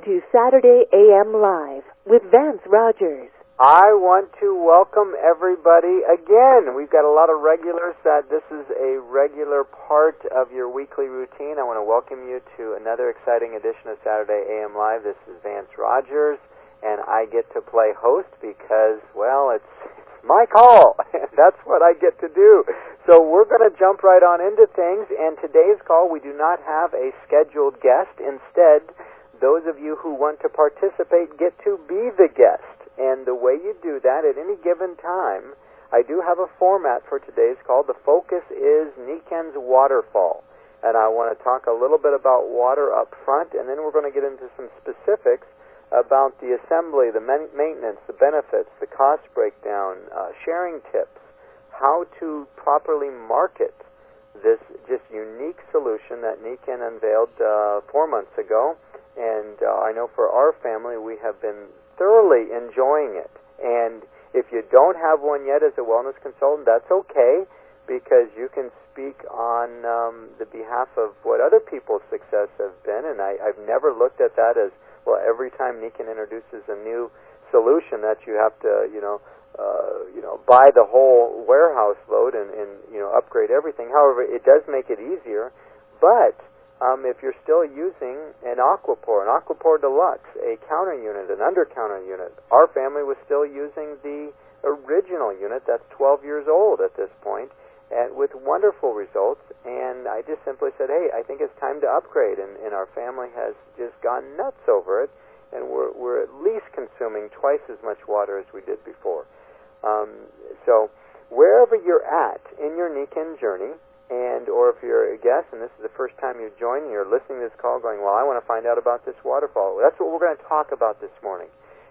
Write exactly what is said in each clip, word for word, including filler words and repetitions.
to Saturday A M Live with Vance Rogers. I want to welcome everybody again. We've got a lot of regulars that this is a regular part of your weekly routine. I want to welcome you to another exciting edition of Saturday A M Live. This is Vance Rogers, and I get to play host because, well, it's, it's my call. That's what I get to do. So we're going to jump right on into things, and today's call, we do not have a scheduled guest. Instead, those of you who want to participate get to be the guest. And the way you do that at any given time, I do have a format for today's call. The focus is Niken's Waterfall. And I want to talk a little bit about water up front, and then we're going to get into some specifics about the assembly, the maintenance, the benefits, the cost breakdown, uh, sharing tips, how to properly market this just unique solution that Niken unveiled uh, four months ago. And uh, I know for our family, we have been thoroughly enjoying it. And if you don't have one yet as a wellness consultant, that's okay, because you can speak on um, the behalf of what other people's success has been. And I, I've never looked at that as, well, every time Niken introduces a new solution that you have to, you know, uh, you know, buy the whole warehouse load and, and, you know, upgrade everything. However, it does make it easier. But Um, if you're still using an Aquapore, an Aquapore Deluxe, a counter unit, an under counter unit, our family was still using the original unit that's twelve years old at this point, and with wonderful results. And I just simply said, hey, I think it's time to upgrade, and, and our family has just gone nuts over it, and we're, we're at least consuming twice as much water as we did before. Um, so wherever you're at in your Niken journey, and or if you're a guest and this is the first time you've joined and you're listening to this call going, well, I want to find out about this waterfall. That's what we're going to talk about this morning.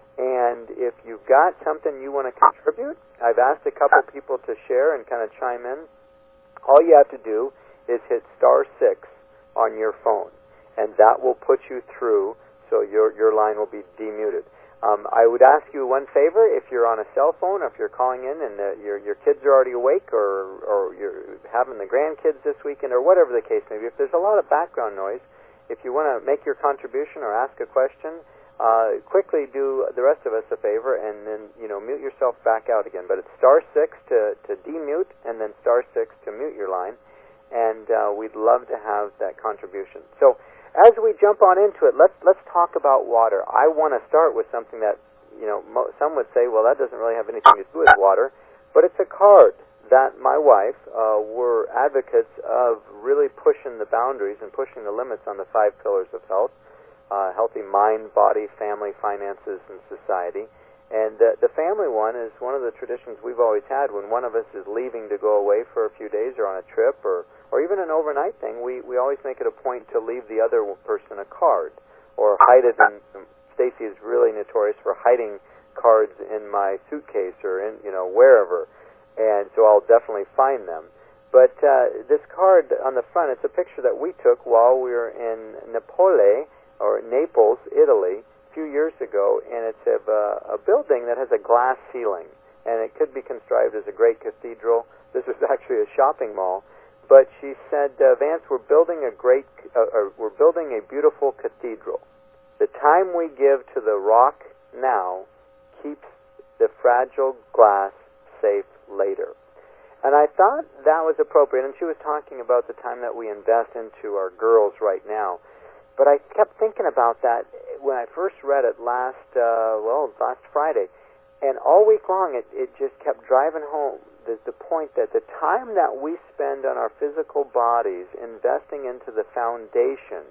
And if you've got something you want to contribute, I've asked a couple people to share and kind of chime in. All you have to do is hit star six on your phone, and that will put you through, so your your line will be demuted. Um, I would ask you one favor: if you're on a cell phone, or if you're calling in and uh, your your kids are already awake, or or you're having the grandkids this weekend, or whatever the case may be, if there's a lot of background noise, if you want to make your contribution or ask a question, uh, quickly do the rest of us a favor and then, you know, mute yourself back out again. But it's star six to to demute, and then star six to mute your line, and uh, we'd love to have that contribution. So, as we jump on into it, let's let's talk about water. I want to start with something that, you know, mo- some would say, well, that doesn't really have anything to do with water, but it's a card that my wife uh, were advocates of really pushing the boundaries and pushing the limits on the five pillars of health, uh, healthy mind, body, family, finances, and society. And the, the family one is one of the traditions we've always had. When one of us is leaving to go away for a few days or on a trip or, or even an overnight thing, we, we always make it a point to leave the other person a card or hide it in. Stacy is really notorious for hiding cards in my suitcase or in, you know, wherever. And so I'll definitely find them. But uh, this card on the front, it's a picture that we took while we were in Napoli, or Naples, Italy, few years ago, and it's a, uh, a building that has a glass ceiling, and it could be contrived as a great cathedral. This was actually a shopping mall, but she said, uh, Vance, we're building a great, uh, or we're building a beautiful cathedral. The time we give to the rock now keeps the fragile glass safe later. And I thought that was appropriate, and she was talking about the time that we invest into our girls right now. But I kept thinking about that when I first read it last, uh, well, last Friday. And all week long, it, it just kept driving home the, the point that the time that we spend on our physical bodies investing into the foundation,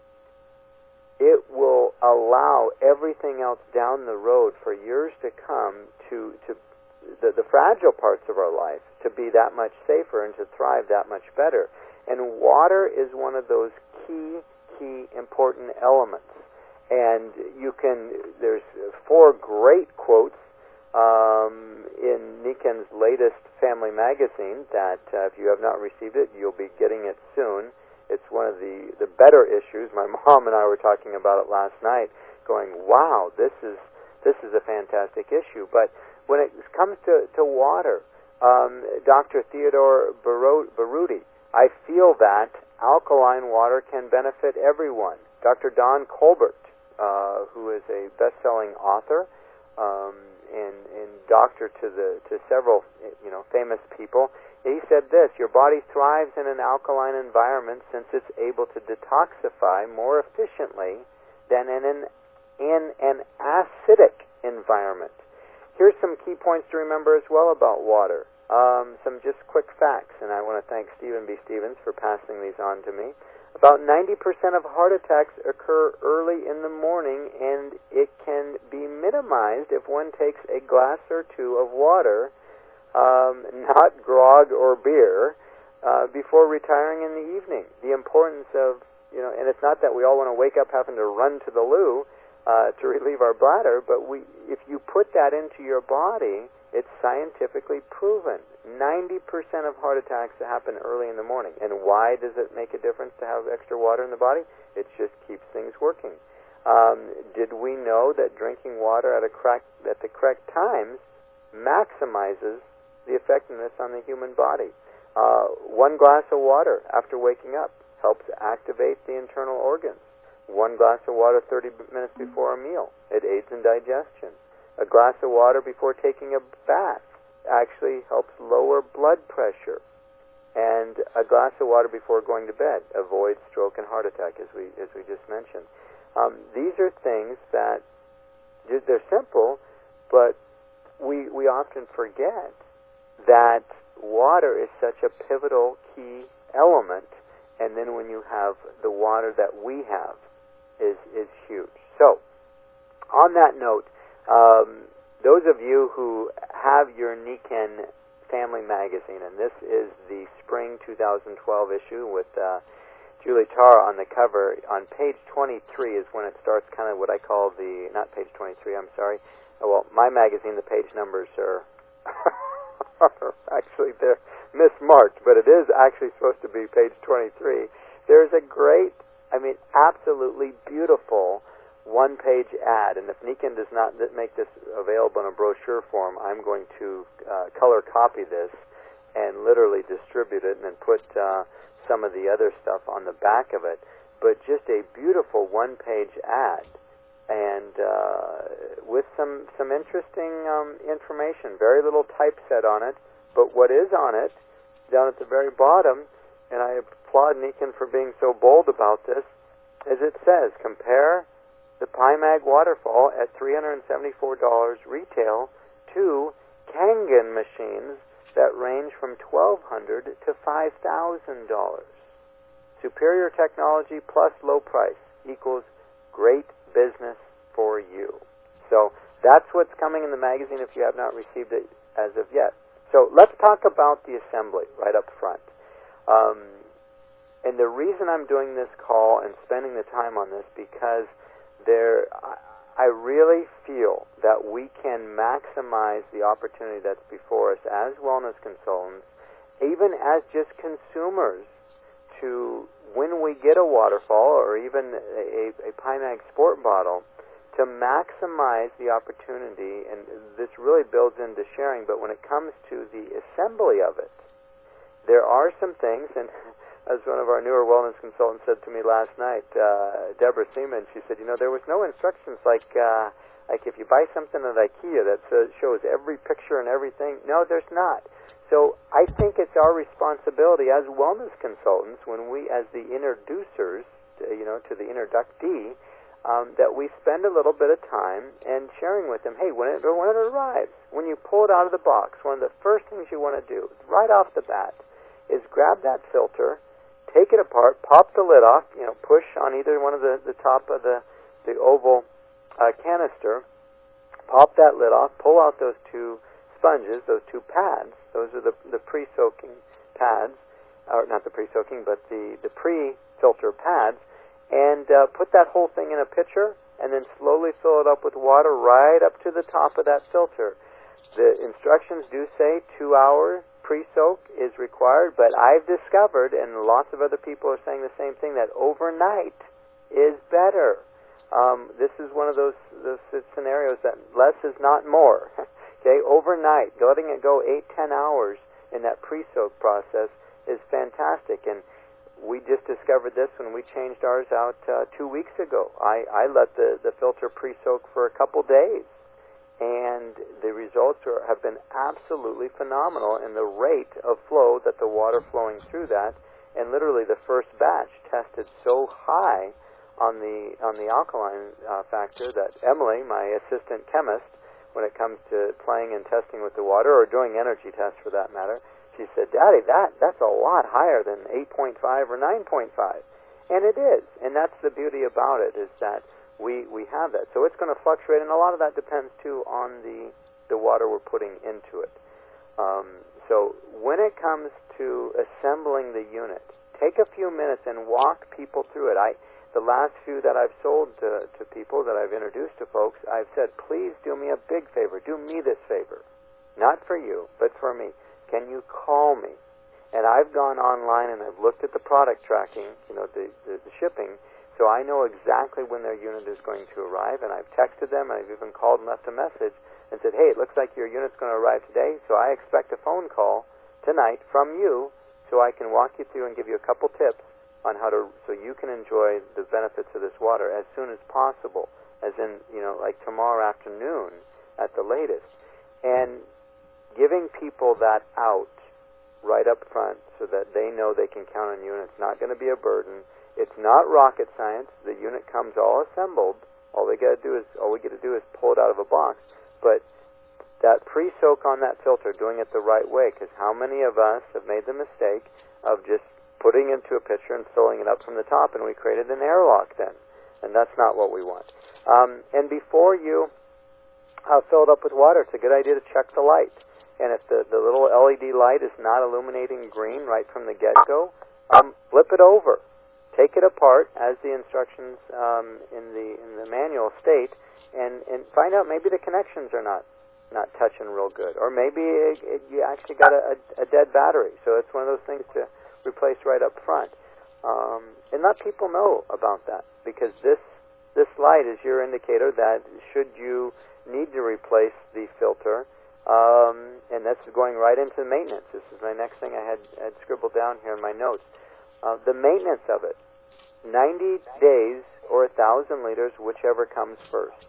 it will allow everything else down the road for years to come to, to the, the fragile parts of our life to be that much safer and to thrive that much better. And water is one of those key key important elements. And you can, there's four great quotes um, in Niken's latest family magazine that uh, if you have not received it, you'll be getting it soon. It's one of the, the better issues. My mom and I were talking about it last night, going, wow, this is this is a fantastic issue. But when it comes to, to water, um, Doctor Theodore Baruti, I feel that alkaline water can benefit everyone. Doctor Don Colbert uh, who is a best-selling author um, and, and doctor to the to several you know famous people. He said this: your body thrives in an alkaline environment since it's able to detoxify more efficiently than in an in an acidic environment. Here's some key points to remember as well about water. Um, some just quick facts, and I want to thank Stephen B. Stevens for passing these on to me. About ninety percent of heart attacks occur early in the morning, and it can be minimized if one takes a glass or two of water, um, not grog or beer, uh, before retiring in the evening. The importance of, you know, and it's not that we all want to wake up having to run to the loo uh, to relieve our bladder, but we, if you put that into your body, it's scientifically proven. ninety percent of heart attacks happen early in the morning. And why does it make a difference to have extra water in the body? It just keeps things working. Um, did we know that drinking water at, a correct, at the correct times maximizes the effectiveness on the human body? Uh, one glass of water after waking up helps activate the internal organs. One glass of water thirty minutes before a meal. It aids in digestion. A glass of water before taking a bath actually helps lower blood pressure. And a glass of water before going to bed avoids stroke and heart attack, as we as we just mentioned. Um, these are things that, they're simple, but we we often forget that water is such a pivotal key element, and then when you have the water that we have is is huge. So, on that note, Um, those of you who have your Nikken Family Magazine, and this is the spring two thousand twelve issue with uh, Julie Tara on the cover, on page twenty-three is when it starts kind of what I call the, not page twenty-three, I'm sorry, oh, well, my magazine, the page numbers are, are actually, they're mismarked, but it is actually supposed to be page twenty-three. There's a great, I mean, absolutely beautiful one-page ad, and if Nikken does not make this available in a brochure form, I'm going to uh, color copy this and literally distribute it and then put uh, some of the other stuff on the back of it. But just a beautiful one-page ad, and uh, with some some interesting um, information. Very little typeset on it, but what is on it, down at the very bottom, and I applaud Nikken for being so bold about this, is it says, compare the Pi-Mag waterfall at three hundred seventy-four dollars retail to Kangen machines that range from twelve hundred dollars to five thousand dollars. Superior technology plus low price equals great business for you. So that's what's coming in the magazine if you have not received it as of yet. So let's talk about the assembly right up front. Um, and the reason I'm doing this call and spending the time on this, because There, I really feel that we can maximize the opportunity that's before us as wellness consultants, even as just consumers, to, when we get a waterfall or even a, a Pi-Mag Sport bottle, to maximize the opportunity, and this really builds into sharing, but when it comes to the assembly of it, there are some things, and as one of our newer wellness consultants said to me last night, uh, Deborah Seaman, she said, you know, there was no instructions like uh, like if you buy something at IKEA that uh, shows every picture and everything. No, there's not. So I think it's our responsibility as wellness consultants, when we, as the introducers, to, you know, to the introductee, um, that we spend a little bit of time and sharing with them, hey, when it, when it arrives, when you pull it out of the box, one of the first things you want to do, right off the bat, is grab that filter, take it apart, pop the lid off, you know, push on either one of the, the top of the, the oval uh, canister, pop that lid off, pull out those two sponges, those two pads, those are the, the pre-soaking pads, or not the pre-soaking, but the, the pre-filter pads, and uh, put that whole thing in a pitcher, and then slowly fill it up with water right up to the top of that filter. The instructions do say two hours pre-soak is required, but I've discovered, and lots of other people are saying the same thing, that overnight is better. Um, this is one of those, those scenarios that less is not more. Okay, overnight, letting it go eight, ten hours in that pre-soak process is fantastic. And we just discovered this when we changed ours out uh, two weeks ago. I, I let the, the filter pre-soak for a couple days, and the results are, have been absolutely phenomenal in the rate of flow that the water flowing through that. And literally the first batch tested so high on the on the alkaline uh, factor that Emily, my assistant chemist, when it comes to playing and testing with the water, or doing energy tests for that matter, she said, Daddy, that, that's a lot higher than eight point five or nine point five. And it is. And that's the beauty about it, is that we, we have that. So it's going to fluctuate, and a lot of that depends, too, on the, the water we're putting into it. Um, so when it comes to assembling the unit, take a few minutes and walk people through it. I, the last few that I've sold to, to people, that I've introduced to folks, I've said, please do me a big favor. Do me this favor. Not for you, but for me. Can you call me? And I've gone online and I've looked at the product tracking, you know, the, the, the shipping, so I know exactly when their unit is going to arrive, and I've texted them, and I've even called and left a message and said, hey, it looks like your unit's going to arrive today, so I expect a phone call tonight from you so I can walk you through and give you a couple tips on how to, so you can enjoy the benefits of this water as soon as possible, as in, you know, like tomorrow afternoon at the latest. And giving people that out right up front so that they know they can count on you and it's not going to be a burden. It's not rocket science. The unit comes all assembled. All they got to do is all we get to do is pull it out of a box. But that pre-soak on that filter, doing it the right way, because how many of us have made the mistake of just putting into a pitcher and filling it up from the top, and we created an airlock then, and that's not what we want. Um, and before you uh, fill it up with water, it's a good idea to check the light. And if the, the little L E D light is not illuminating green right from the get-go, um, flip it over. Take it apart as the instructions um, in the in the manual state, and, and find out maybe the connections are not, not touching real good. Or maybe it, it, you actually got a, a, a dead battery. So it's one of those things to replace right up front. Um, and let people know about that, because this this light is your indicator that should you need to replace the filter. Um, and that's going right into maintenance. This is my next thing I had, had scribbled down here in my notes. Uh, the maintenance of it. ninety days or one thousand liters, whichever comes first.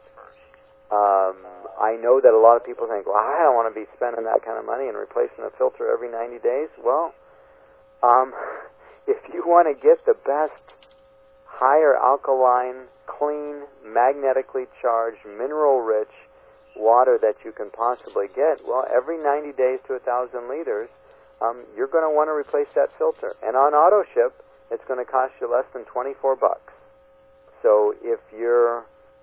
Um, I know that a lot of people think, well, I don't want to be spending that kind of money and replacing a filter every ninety days. Well, um, if you want to get the best, higher alkaline, clean, magnetically charged, mineral-rich water that you can possibly get, well, every ninety days to one thousand liters, um, you're going to want to replace that filter. And on auto ship, it's going to cost you less than twenty-four bucks. So if your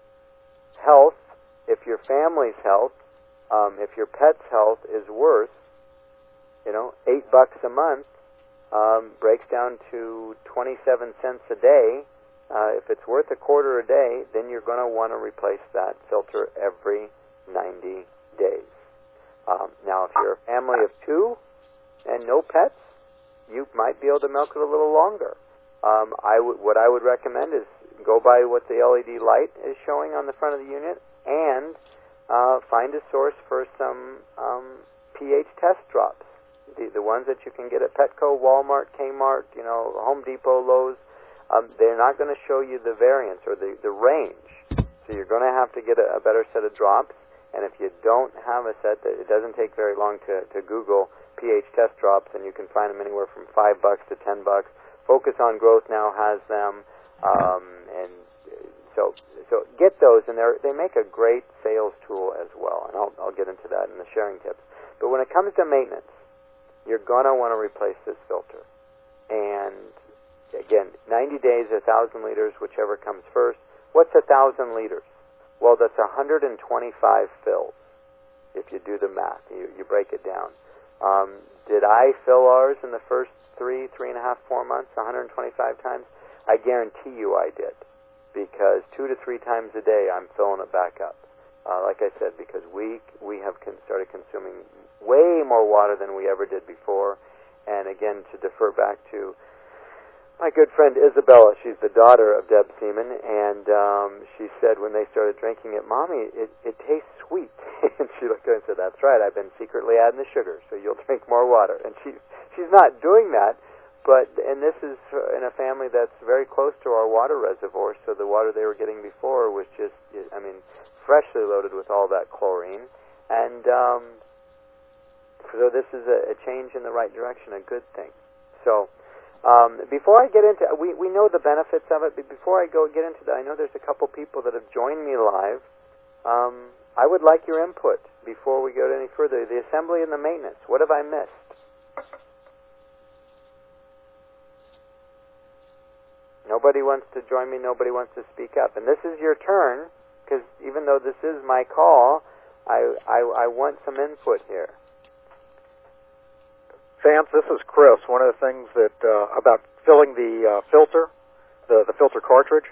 health, if your family's health, um, if your pet's health is worth, you know, eight bucks a month, um, breaks down to twenty-seven cents a day. Uh, if it's worth a quarter a day, then you're going to want to replace that filter every ninety days. Um, now, if you're a family of two and no pets, you might be able to milk it a little longer. Um, I w- what I would recommend is go by what the L E D light is showing on the front of the unit, and uh, find a source for some um, pH test drops. The, the ones that you can get at Petco, Walmart, Kmart, you know, Home Depot, Lowe's. Um, they're not going to show you the variance or the, the range. So you're going to have to get a, a better set of drops. And if you don't have a set, that it doesn't take very long to, to Google pH test drops, and you can find them anywhere from five bucks to ten bucks. Focus on Growth now has them, um, and so so get those, and they they make a great sales tool as well. And I'll I'll get into that in the sharing tips. But when it comes to maintenance, you're gonna want to replace this filter. And again, ninety days, a thousand liters, whichever comes first. What's a thousand liters? Well, that's one hundred twenty-five fills, if you do the math. You, you break it down. Um, did I fill ours in the first three, three and a half, four months, one hundred twenty-five times? I guarantee you I did, because two to three times a day I'm filling it back up. Uh, like I said, because we we have con- started consuming way more water than we ever did before. And again, to defer back to my good friend Isabella, she's the daughter of Deb Seaman, and um, she said when they started drinking it, Mommy, it, it tastes sweet. And she looked at her and said, that's right, I've been secretly adding the sugar, so you'll drink more water. And she, she's not doing that but and this is in a family that's very close to our water reservoir, so the water they were getting before was just, I mean, freshly loaded with all that chlorine. And um, so this is a, a change in the right direction, a good thing. So um, before I get into, we, we know the benefits of it, but before I go get into that, I know there's a couple people that have joined me live. Um, I would like your input before we go any further. The assembly and the maintenance, what have I missed? Nobody wants to join me, nobody wants to speak up. And this is your turn, because even though this is my call, I, I, I want some input here. Vance, this is Chris. One of the things that uh, about filling the uh, filter, the, the filter cartridge,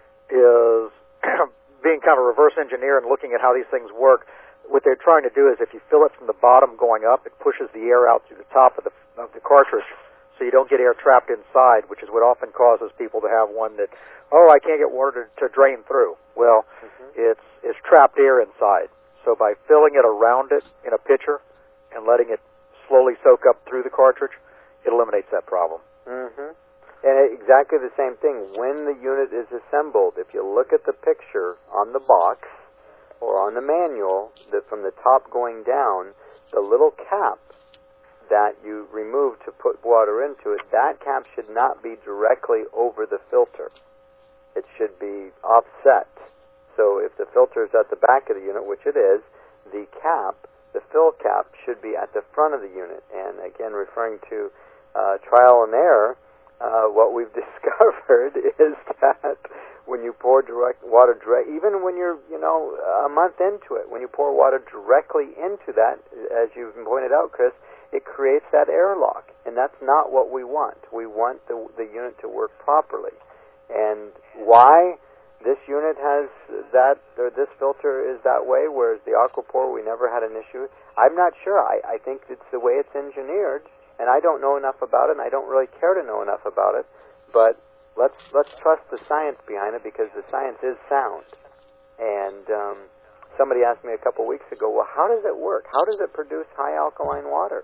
is being kind of a reverse engineer and looking at how these things work. What they're trying to do is if you fill it from the bottom going up, it pushes the air out through the top of the, of the cartridge, so you don't get air trapped inside, which is what often causes people to have one that, oh, I can't get water to, to drain through. Well, mm-hmm. it's, it's trapped air inside. So by filling it around it in a pitcher and letting it slowly soak up through the cartridge, it eliminates that problem. Mm-hmm. And exactly the same thing. When the unit is assembled, if you look at the picture on the box or on the manual, that from the top going down, the little cap that you remove to put water into it, that cap should not be directly over the filter. It should be offset. So if the filter is at the back of the unit, which it is, the cap, the fill cap, should be at the front of the unit. And again, referring to uh, trial and error, uh, what we've discovered is that when you pour direct water direct, even when you're, you know, a month into it, when you pour water directly into that, as you've pointed out, Chris, it creates that airlock, and that's not what we want. We want the, the unit to work properly. And why this unit has that, or this filter is that way, whereas the Aquapor, we never had an issue, I'm not sure. I, I think it's the way it's engineered, and I don't know enough about it, and I don't really care to know enough about it, but let's let's trust the science behind it, because the science is sound. And um, somebody asked me a couple weeks ago, well, how does it work? How does it produce high alkaline water?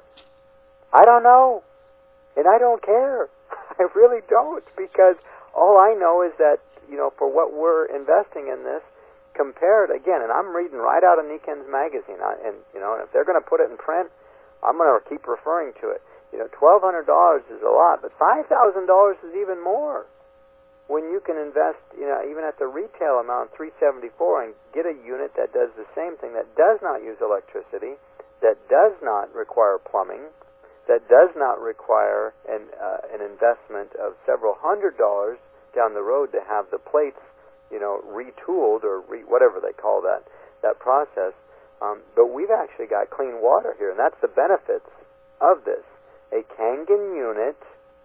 I don't know, and I don't care. I really don't, because all I know is that, you know, for what we're investing in this, compared, again, and I'm reading right out of Niken's magazine, and, you know, if they're going to put it in print, I'm going to keep referring to it. You know, twelve hundred dollars is a lot, but five thousand dollars is even more. When you can invest, you know, even at the retail amount, three seventy-four, and get a unit that does the same thing, that does not use electricity, that does not require plumbing, that does not require an uh, an investment of several hundred dollars down the road to have the plates, you know, retooled or re- whatever they call that that process. Um, but we've actually got clean water here, and that's the benefits of this. A Kangen unit.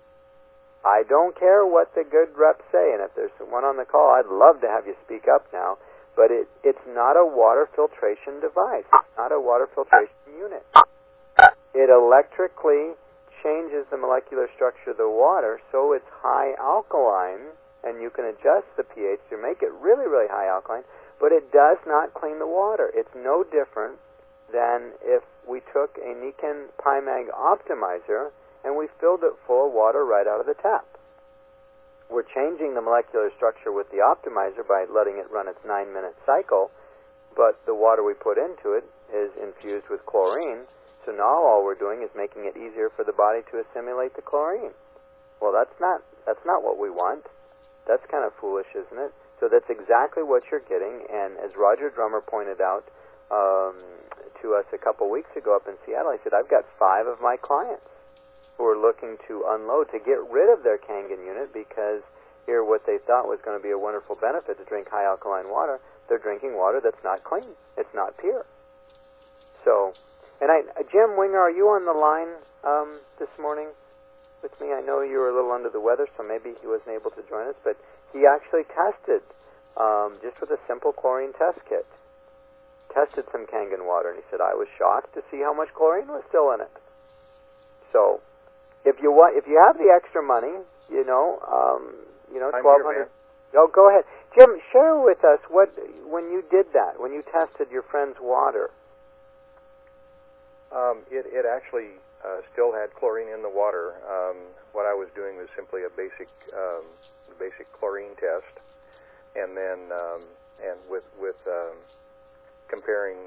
I don't care what the good reps say, and if there's one on the call, I'd love to have you speak up now, but it, it's not a water filtration device. It's not a water filtration unit. It electrically changes the molecular structure of the water so it's high alkaline, and you can adjust the pH to make it really, really high alkaline, but it does not clean the water. It's no different than if we took a Niken PyMag optimizer and we filled it full of water right out of the tap. We're changing the molecular structure with the optimizer by letting it run its nine-minute cycle, but the water we put into it is infused with chlorine, so now all we're doing is making it easier for the body to assimilate the chlorine. Well, that's not that's not what we want. That's kind of foolish, isn't it? So that's exactly what you're getting, and as Roger Drummer pointed out um, to us a couple weeks ago up in Seattle, he said, I've got five of my clients who are looking to unload, to get rid of their Kangen unit, because here what they thought was going to be a wonderful benefit to drink high alkaline water, they're drinking water that's not clean. It's not pure. So, and I, Jim Winger, are you on the line um, this morning with me? I know you were a little under the weather, so maybe he wasn't able to join us, but he actually tested, um, just with a simple chlorine test kit, tested some Kangen water, and he said, I was shocked to see how much chlorine was still in it. So, if you want, if you have the extra money, you know, um, you know, twelve hundred. Oh, go ahead, Jim. Share with us what when you did that, when you tested your friend's water. Um, Um, it, it actually uh, still had chlorine in the water. Um, what I was doing was simply a basic um, basic chlorine test, and then um, and with with um, comparing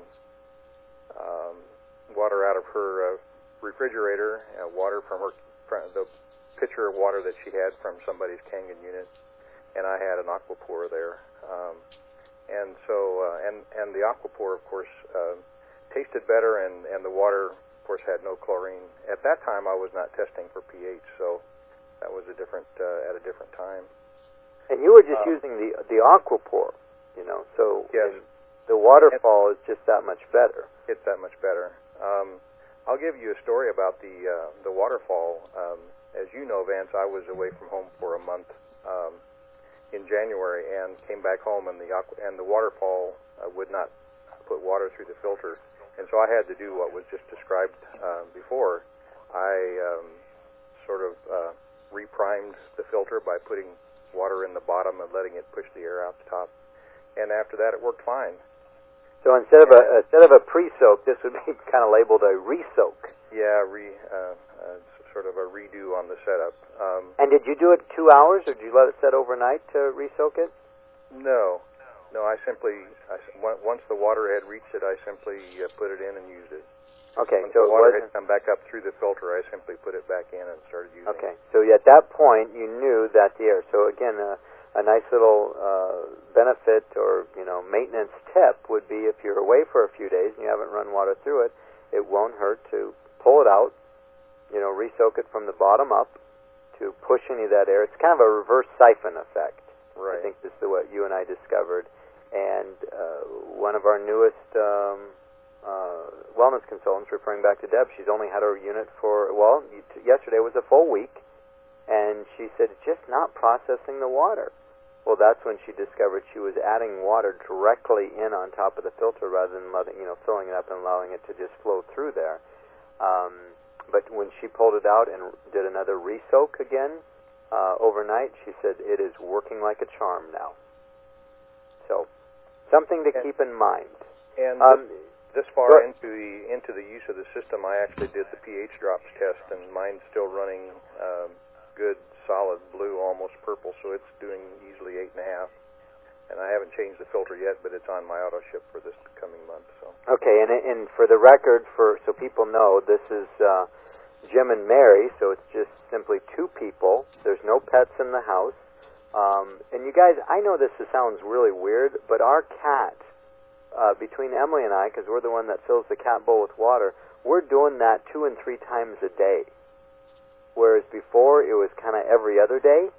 um, water out of her uh, refrigerator, uh, water from her from the pitcher of water that she had from somebody's Kangen unit, and I had an Aquapur there, um, and so uh, and and the Aquapur, of course, uh, tasted better, and and the water, of course, had no chlorine. At that time, I was not testing for pH, so that was a different uh, at a different time. And you were just um, using the the Aquapur, you know, so yes. the waterfall is just that much better. It's that much better. Um, I'll give you a story about the uh, the waterfall. Um, as you know, Vance, I was away from home for a month um, in January and came back home, and the aqua, and the waterfall uh, would not put water through the filter, and so I had to do what was just described uh, before. I um, sort of uh, reprimed the filter by putting water in the bottom and letting it push the air out the top, and after that, it worked fine. So instead of a instead of a pre-soak, this would be kind of labeled a re-soak. Yeah, re uh, uh, sort of a redo on the setup. Um, and did you do it two hours, or did you let it set overnight to re-soak it? No, no. I simply I, once the water had reached it, I simply uh, put it in and used it. Okay, once so the water it had come back up through the filter, I simply put it back in and started using okay. it. Okay, so at that point, you knew that the air. So again. Uh, A nice little uh, benefit or, you know, maintenance tip would be if you're away for a few days and you haven't run water through it, it won't hurt to pull it out, you know, re-soak it from the bottom up to push any of that air. It's kind of a reverse siphon effect. Right. I think this is what you and I discovered. And uh, one of our newest um, uh, wellness consultants, referring back to Deb, she's only had her unit for, well, yesterday was a full week. And she said, it's just not processing the water. Well, that's when she discovered she was adding water directly in on top of the filter rather than letting, you know, filling it up and allowing it to just flow through there. Um, but when she pulled it out and did another re-soak again uh, overnight, she said it is working like a charm now. So, something to and, keep in mind. And um, this, this far into the into the use of the system, I actually did the pH drops test, and mine's still running um, good, solid blue, almost purple, so it's doing easily eight and a half. And I haven't changed the filter yet, but it's on my auto ship for this coming month. So okay, and and for the record, for so people know, this is uh, Jim and Mary, so it's just simply two people. There's no pets in the house. Um, and you guys, I know this sounds really weird, but our cat, uh, between Emily and I, because we're the one that fills the cat bowl with water, we're doing that two and three times a day. Whereas before, it was kind of every other day.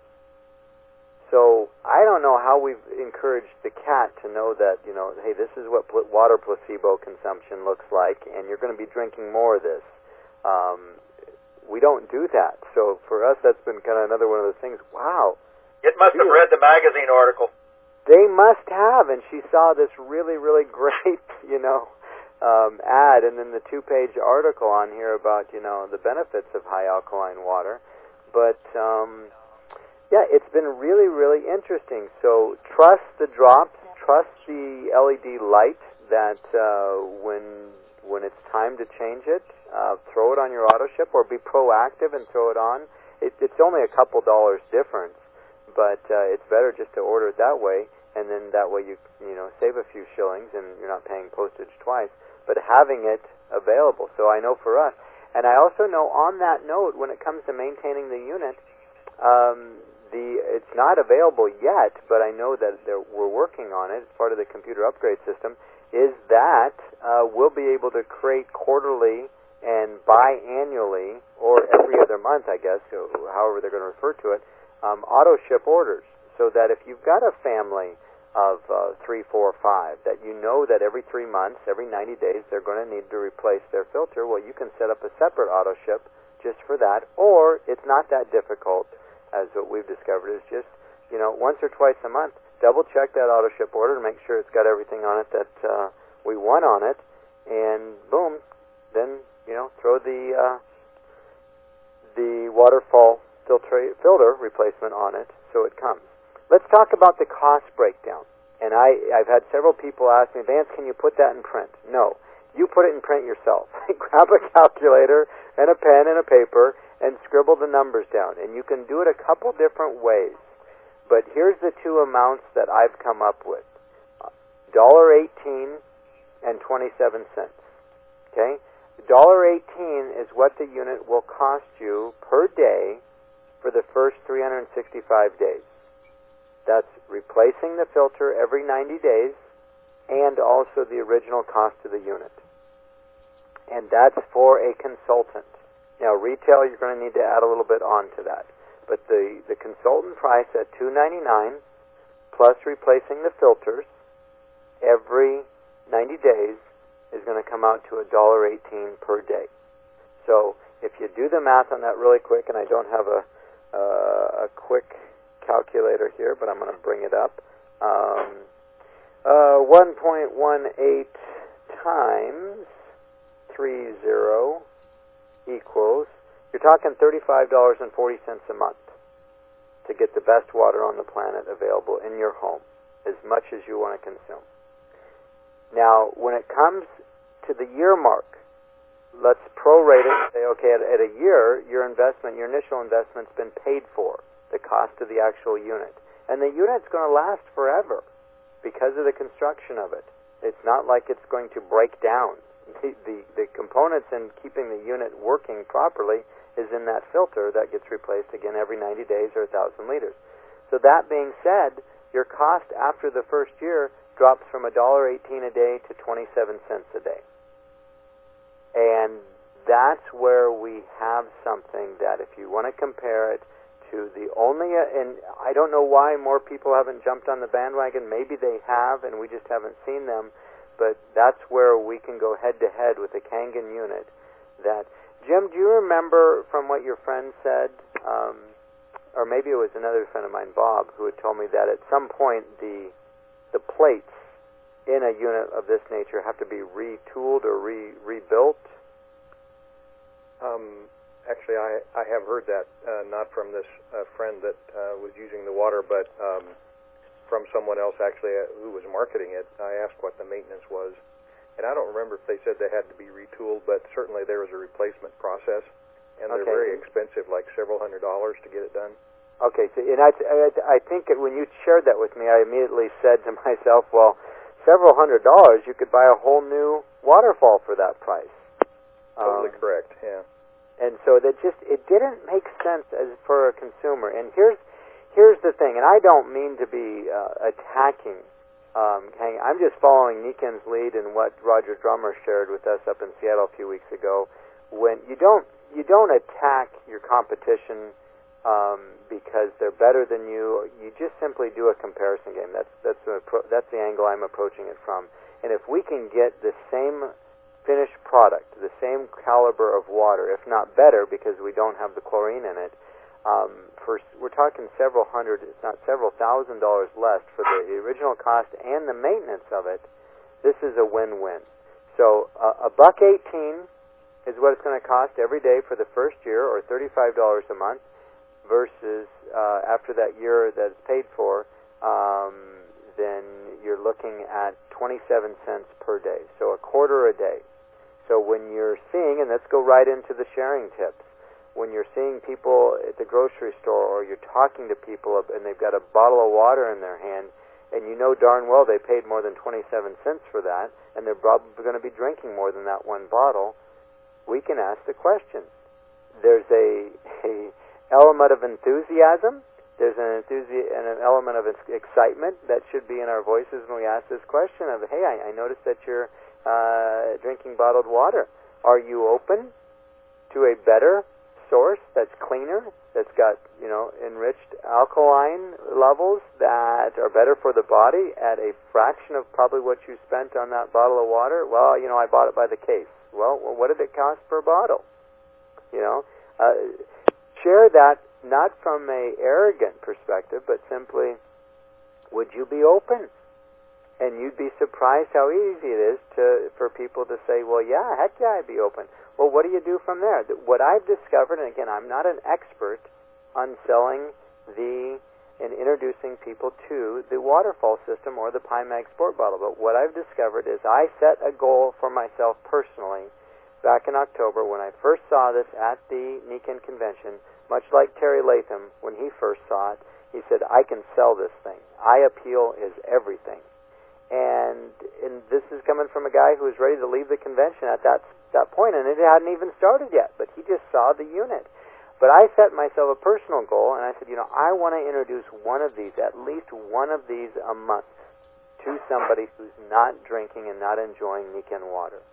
So I don't know how we've encouraged the cat to know that, you know, hey, this is what pl- water placebo consumption looks like, and you're going to be drinking more of this. Um, we don't do that. So for us, that's been kind of another one of those things. Wow. It must have read the magazine article. They must have, and she saw this really, really great, you know, Um, ad, and then the two-page article on here about, you know, the benefits of high alkaline water. But, um, yeah, it's been really, really interesting. So trust the drops, trust the L E D light that uh, when when it's time to change it, uh, throw it on your auto ship or be proactive and throw it on. It, it's only a couple dollars difference, but uh, it's better just to order it that way, and then that way you, you know, save a few shillings and you're not paying postage twice. But having it available. So I know for us. And I also know on that note, when it comes to maintaining the unit, um, the it's not available yet, but I know that we're working on it. It's part of the computer upgrade system, is that uh, we'll be able to create quarterly and biannually, or every other month, I guess, so however they're going to refer to it, um, auto ship orders. So that if you've got a family of uh, three, four, five, that you know that every three months, every ninety days, they're going to need to replace their filter, well, you can set up a separate auto ship just for that, or it's not that difficult, as what we've discovered is just, you know, once or twice a month, double check that auto ship order to make sure it's got everything on it that uh, we want on it, and boom, then, you know, throw the uh, the waterfall filtra- filter replacement on it so it comes. Let's talk about the cost breakdown. And I, I've had several people ask me, Vance, can you put that in print? No. you put it in print yourself. Grab a calculator and a pen and a paper and scribble the numbers down. And you can do it a couple different ways. But here's the two amounts that I've come up with. one dollar eighteen and twenty-seven cents. Okay? one dollar eighteen is what the unit will cost you per day for the first three hundred sixty-five days. That's replacing the filter every ninety days and also the original cost of the unit. And that's for a consultant. Now, retail, you're going to need to add a little bit on to that. But the, the consultant price at two ninety-nine plus replacing the filters every ninety days is going to come out to one dollar eighteen per day. So if you do the math on that really quick, and I don't have a, uh, a quick calculator here, but I'm going to bring it up. Um, uh, one point one eight times three zero equals, you're talking thirty-five dollars and forty cents a month to get the best water on the planet available in your home, as much as you want to consume. Now, when it comes to the year mark, let's prorate it and say, okay, at, at a year, your investment, your initial investment's been paid for, the cost of the actual unit. And the unit's going to last forever because of the construction of it. It's not like it's going to break down. The, the, the components in keeping the unit working properly is in that filter that gets replaced again every ninety days or one thousand liters. So that being said, your cost after the first year drops from one dollar eighteen a day to twenty-seven cents a day. And that's where we have something that if you want to compare it to the only, uh, and I don't know why more people haven't jumped on the bandwagon. Maybe they have and we just haven't seen them. But that's where we can go head-to-head with the Kangen unit. That, Jim, do you remember from what your friend said, um, or maybe it was another friend of mine, Bob, who had told me that at some point the the plates in a unit of this nature have to be retooled or re, rebuilt? Um, actually, I, I have heard that, uh, not from this uh, friend that uh, was using the water, but um, from someone else actually uh, who was marketing it. I asked what the maintenance was, and I don't remember if they said they had to be retooled, but certainly there was a replacement process, and they're Okay. very expensive, like several hundred dollars to get it done. Okay, so, and I, I, I think that when you shared that with me, I immediately said to myself, well, several hundred dollars, you could buy a whole new waterfall for that price. Totally Um, correct, yeah. And so that just, it didn't make sense as for a consumer. And here's here's the thing, and I don't mean to be uh, attacking um, Kangen. I'm just following Niken's lead in what Roger Drummer shared with us up in Seattle a few weeks ago. When you don't you don't attack your competition um, because they're better than you, you just simply do a comparison game. That's that's the that's the angle I'm approaching it from. And if we can get the same finished product, the same caliber of water, if not better, because we don't have the chlorine in it, um, for, we're talking several hundred, if not several thousand dollars less for the original cost and the maintenance of it. This is a win-win. So uh, a buck eighteen is what it's going to cost every day for the first year, or thirty-five dollars a month, versus uh, after that year that it's paid for, um, then you're looking at twenty-seven cents per day, so a quarter a day. So when you're seeing, and let's go right into the sharing tips, when you're seeing people at the grocery store or you're talking to people and they've got a bottle of water in their hand, and you know darn well they paid more than twenty-seven cents for that, and they're probably going to be drinking more than that one bottle, we can ask the question. There's a, a element of enthusiasm. There's an enthusi- and an element of excitement that should be in our voices when we ask this question of, hey, I, I noticed that you're uh, drinking bottled water. Are you open to a better source that's cleaner, that's got, you know, enriched alkaline levels that are better for the body at a fraction of probably what you spent on that bottle of water? Well, you know, I bought it by the case. Well, what did it cost per bottle? You know, uh, share that not from a arrogant perspective, but simply, would you be open? And you'd be surprised how easy it is to for people to say, well, yeah, heck yeah, I'd be open. Well, what do you do from there? What I've discovered, and again, I'm not an expert on selling the in introducing people to the waterfall system or the Pymax Sport Bottle. But what I've discovered is I set a goal for myself personally back in October when I first saw this at the Niken convention, much like Terry Latham when he first saw it. He said, I can sell this thing. Eye appeal is everything. And, and this is coming from a guy who was ready to leave the convention at that, that point, and it hadn't even started yet, but he just saw the unit. But I set myself a personal goal, and I said, you know, I want to introduce one of these, at least one of these a month, to somebody who's not drinking and not enjoying Niken water.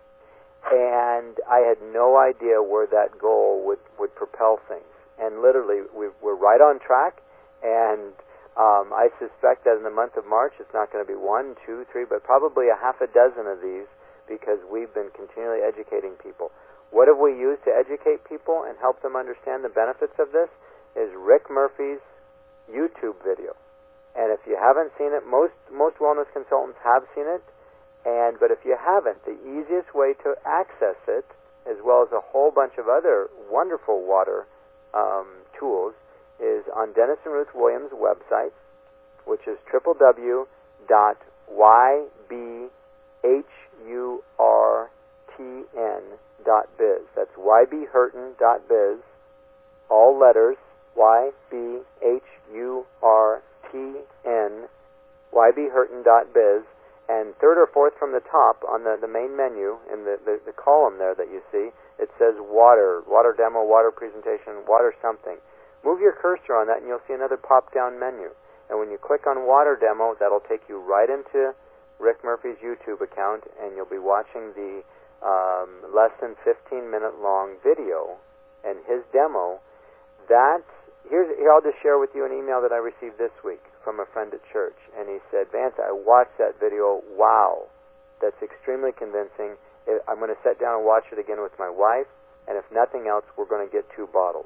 And I had no idea where that goal would, would propel things. And literally, we, we're right on track, and um, I suspect that in the month of March, it's not going to be one, two, three, but probably a half a dozen of these, because we've been continually educating people. What have we used to educate people and help them understand the benefits of this is Rick Murphy's YouTube video. And if you haven't seen it, most most wellness consultants have seen it. And but if you haven't, the easiest way to access it, as well as a whole bunch of other wonderful water um, tools, is on Dennis and Ruth Williams' website, which is w w w dot y b h u r t n dot biz. That's y b hurton dot biz, all letters, Y B H U R T N, y b hurton dot biz, and third or fourth from the top on the, the main menu, in the, the, the column there that you see, it says water, water demo, water presentation, water something. Move your cursor on that and you'll see another pop-down menu. And when you click on water demo, that'll take you right into Rick Murphy's YouTube account, and you'll be watching the Um, less than fifteen minute long video and his demo. That here's here I'll just share with you an email that I received this week from a friend at church, and he said, Vance, I watched that video. Wow, that's extremely convincing. I'm going to sit down and watch it again with my wife, and if nothing else, we're going to get two bottles.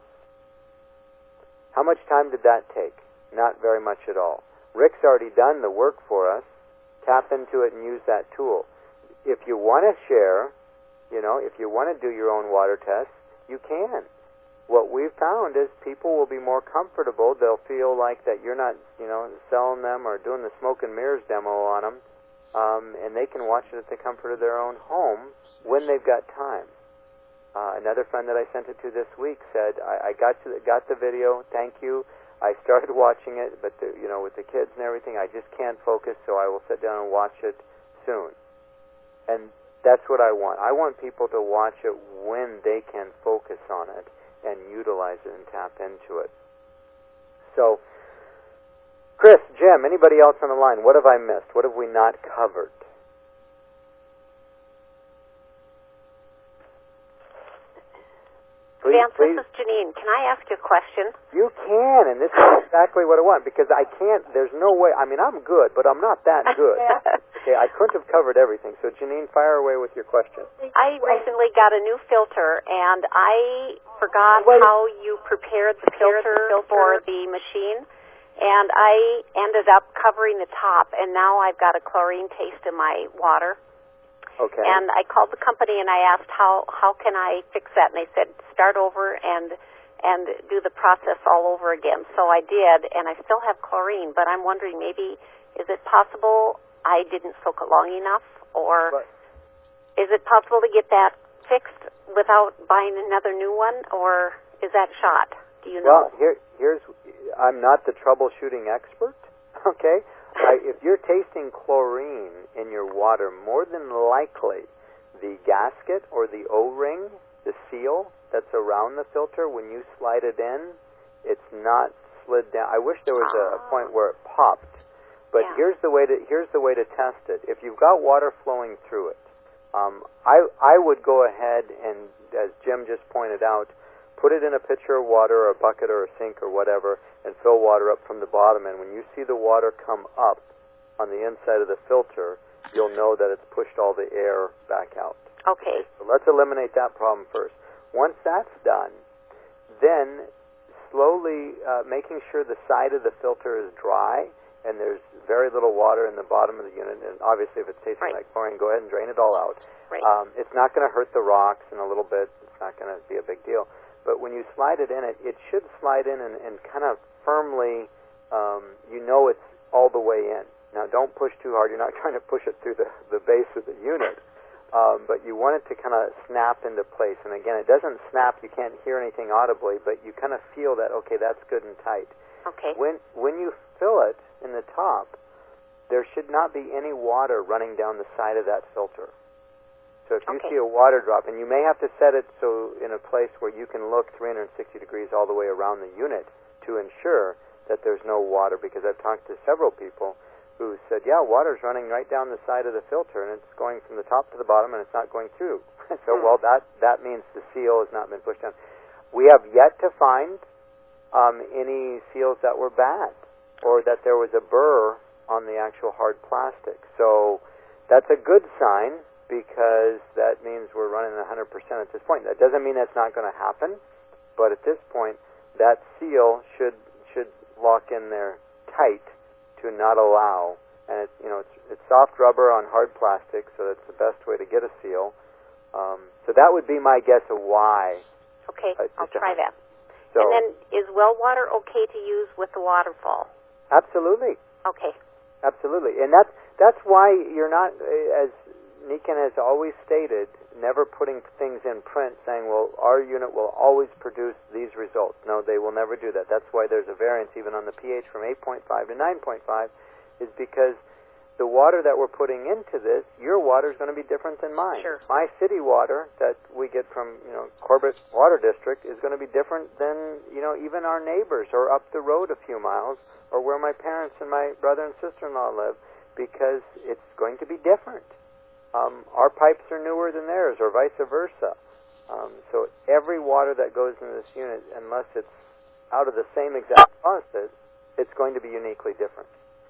How much time did that take? Not very much at all. Rick's already done the work for us. Tap into it and use that tool. If you want to share, you know, if you want to do your own water tests, you can. What we've found is people will be more comfortable. They'll feel like that you're not, you know, selling them or doing the smoke and mirrors demo on them, um, and they can watch it at the comfort of their own home when they've got time. Uh, another friend that I sent it to this week said, I, I got to the, got the video, thank you. I started watching it, but, the, you know, with the kids and everything, I just can't focus, so I will sit down and watch it soon. And that's what I want. I want people to watch it when they can focus on it and utilize it and tap into it. So, Chris, Jim, anybody else on the line, what have I missed? What have we not covered? Please, Vance, please. this is Janine. Can I ask you a question? You can, and this is exactly what I want, because I can't, there's no way, I mean, I'm good, but I'm not that good. Okay, I couldn't have covered everything. So, Janine, fire away with your question. I recently got a new filter, and I forgot Wait. how you prepared the filter for the machine, and I ended up covering the top, and now I've got a chlorine taste in my water. Okay. And I called the company and I asked how how can I fix that, and they said start over and and do the process all over again. So I did, and I still have chlorine, but I'm wondering maybe is it possible I didn't soak it long enough, or But, is it possible to get that fixed without buying another new one, or is that shot? Do you know? well, here here's I'm not the troubleshooting expert. Okay. I, if you're tasting chlorine in your water, more than likely the gasket or the O-ring, the seal that's around the filter, when you slide it in, it's not slid down. I wish there was a, a point where it popped, but Yeah. here's the way to here's the way to test it. If you've got water flowing through it, um, I I would go ahead and, as Jim just pointed out, put it in a pitcher of water or a bucket or a sink or whatever, and fill water up from the bottom. And when you see the water come up on the inside of the filter, you'll know that it's pushed all the air back out. Okay. So let's eliminate that problem first. Once that's done, then slowly uh, making sure the side of the filter is dry and there's very little water in the bottom of the unit. And obviously if it's tasting Right. like chlorine, go ahead and drain it all out. Right. Um, it's not going to hurt the rocks in a little bit. It's not going to be a big deal. But when you slide it in, it, it should slide in and, and kind of firmly um, you know it's all the way in. Now, don't push too hard. You're not trying to push it through the, the base of the unit, um, but you want it to kind of snap into place. And again, it doesn't snap. You can't hear anything audibly, but you kind of feel that, okay, that's good and tight. Okay. When when you fill it in the top, there should not be any water running down the side of that filter. So if you Okay. see a water drop, and you may have to set it so in a place where you can look three hundred sixty degrees all the way around the unit to ensure that there's no water, because I've talked to several people who said, yeah, water's running right down the side of the filter, and it's going from the top to the bottom, and it's not going through. So, Hmm. well, that, that means the seal has not been pushed down. We have yet to find um, any seals that were bad, or that there was a burr on the actual hard plastic. So that's a good sign, because that means we're running one hundred percent at this point. That doesn't mean that's not going to happen, but at this point, that seal should should lock in there tight to not allow, and it's, you know, it's, it's soft rubber on hard plastic, so that's the best way to get a seal. Um, so that would be my guess of why. Okay, Uh, I'll try that. So, And then, is well water okay to use with the waterfall? absolutely. Okay. Absolutely, and that's that's why you're not, as Niken has always stated, never putting things in print saying, well, our unit will always produce these results. No, they will never do that. That's why there's a variance even on the pH from eight point five to nine point five, is because the water that we're putting into this, your water is going to be different than mine. Sure. My city water that we get from, you know, Corbett Water District is going to be different than, you know, even our neighbors or up the road a few miles, or where my parents and my brother and sister-in-law live, because it's going to be different. Um, our pipes are newer than theirs, or vice versa. Um, so every water that goes into this unit, unless it's out of the same exact faucet, it's going to be uniquely different.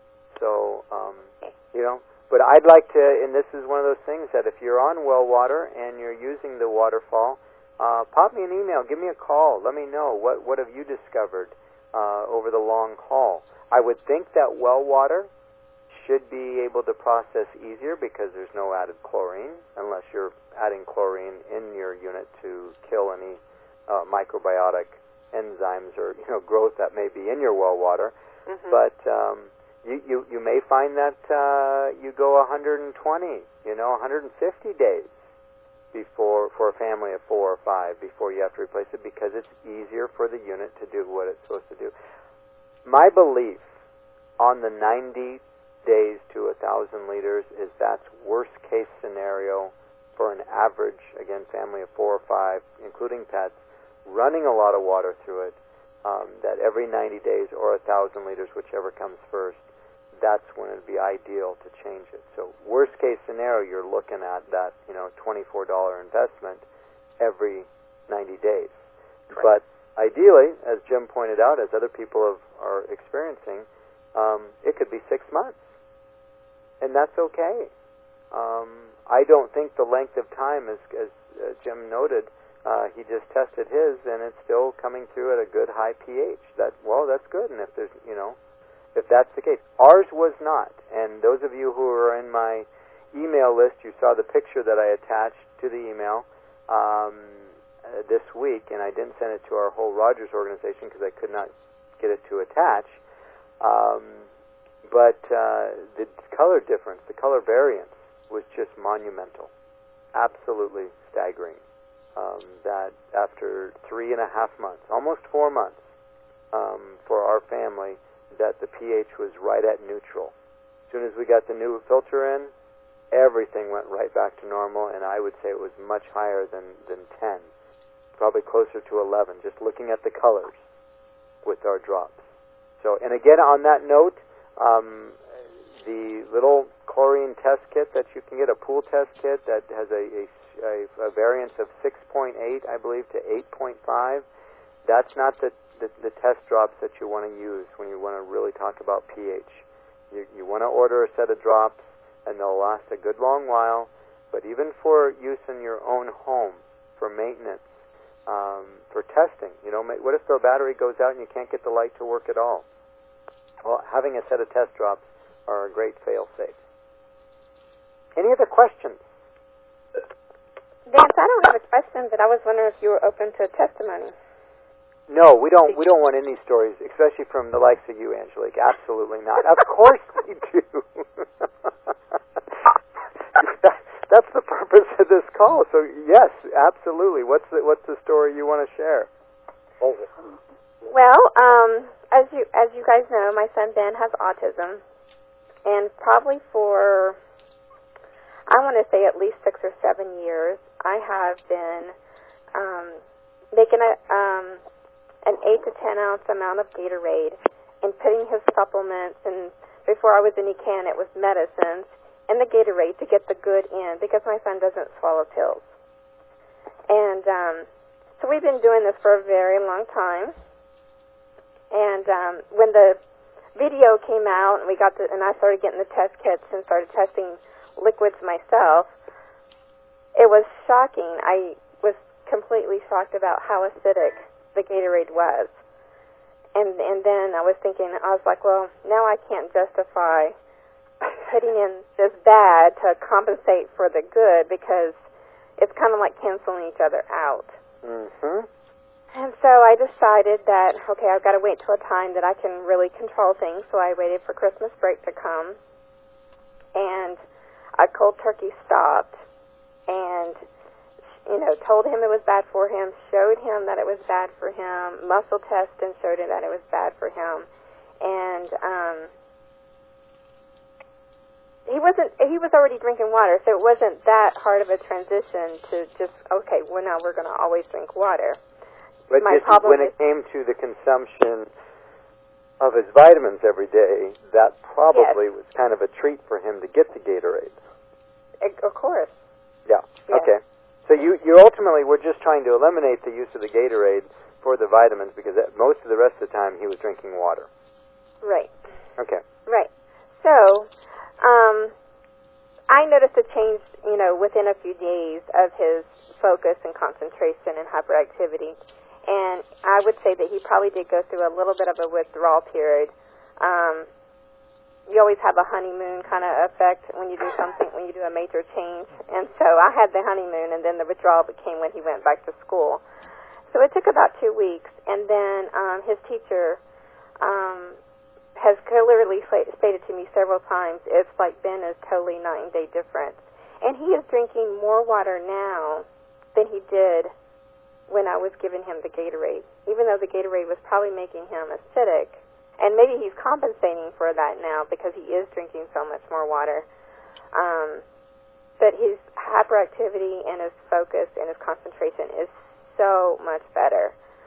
So, um, you know, but I'd like to, and this is one of those things that if you're on well water and you're using the waterfall, uh, pop me an email, give me a call, let me know what what have you discovered uh, over the long haul. I would think that well water should be able to process easier because there's no added chlorine, unless you're adding chlorine in your unit to kill any uh, microbiotic enzymes or, you know, growth that may be in your well water. Mm-hmm. But um, you, you you may find that uh, you go one hundred twenty, you know, one hundred fifty days before, for a family of four or five, before you have to replace it, because it's easier for the unit to do what it's supposed to do. My belief on the ninety days to a thousand liters is that's worst case scenario for an average, again, family of four or five, including pets, running a lot of water through it. Um, that every ninety days or a thousand liters, whichever comes first, that's when it'd be ideal to change it. So worst case scenario, you're looking at that, you know, twenty-four dollars investment every ninety days. Correct. But ideally, as Jim pointed out, as other people have, are experiencing, um, it could be six months, and that's okay. Um, I don't think the length of time, as, as uh, Jim noted, uh, he just tested his, and it's still coming through at a good high pH. That well, that's good. And if there's, you know, if that's the case, ours was not. And those of you who are in my email list, you saw the picture that I attached to the email um, uh, this week, and I didn't send it to our whole Rogers organization because I could not get it to attach. Um, but uh, the color difference, the color variance, was just monumental, absolutely staggering. Um, that after three and a half months, almost four months, um, for our family, that the pH was right at neutral. As soon as we got the new filter in, everything went right back to normal, and I would say it was much higher than, than ten, probably closer to eleven, just looking at the colors with our drops. So, and again, on that note, um, the little chlorine test kit that you can get, a pool test kit that has a, a A, a variance of six point eight, I believe, to eight point five. That's not the, the, the test drops that you want to use when you want to really talk about pH. You, you want to order a set of drops, and they'll last a good long while. But even for use in your own home, for maintenance, um, for testing, you know, what if the battery goes out and you can't get the light to work at all? Well, having a set of test drops are a great fail-safe. Any other questions? Vance, I don't have a question, but I was wondering if you were open to testimony. No, we don't. We don't want any stories, especially from the likes of you, Angelique. Absolutely not. Of course we do. That's the purpose of this call. So yes, absolutely. What's the What's the story you want to share? Well, um, as you as you guys know, my son Ben has autism, and probably for I want to say at least six or seven years, I have been um, making a um, an eight to ten ounce amount of Gatorade and putting his supplements, and before I was in E C A N, it was medicines, in the Gatorade to get the good in, because my son doesn't swallow pills. And um, so we've been doing this for a very long time. And um, when the video came out, and we got the, and I started getting the test kits and started testing liquids myself, it was shocking. I was completely shocked about how acidic the Gatorade was. And and then I was thinking, I was like, well, now I can't justify putting in this bad to compensate for the good, because it's kind of like canceling each other out. Mm-hmm. And so I decided that, okay, I've got to wait till a time that I can really control things. So I waited for Christmas break to come, and I cold turkey stopped, and you know, told him it was bad for him, showed him that it was bad for him, muscle tested and showed him that it was bad for him, and um, he wasn't. He was already drinking water, so it wasn't that hard of a transition to just, okay, well now we're going to always drink water. But My just problem when is, it came to the consumption of his vitamins every day, that probably yes. was kind of a treat for him to get the Gatorade. Of course. Yeah. Yes. Okay. So you, you ultimately were just trying to eliminate the use of the Gatorade for the vitamins, because that, most of the rest of the time he was drinking water. Right. Okay. Right. So, um, I noticed a change, you know, within a few days of his focus and concentration and hyperactivity. And I would say that he probably did go through a little bit of a withdrawal period. Um, you always have a honeymoon kind of effect when you do something, when you do a major change. And so I had the honeymoon, and then the withdrawal became when he went back to school. So it took about two weeks, and then um, his teacher um, has clearly stated to me several times, it's like Ben is totally night and day difference. And he is drinking more water now than he did when I was giving him the Gatorade, even though the Gatorade was probably making him acidic. And maybe he's compensating for that now because he is drinking so much more water. Um, but his hyperactivity and his focus and his concentration is so much better.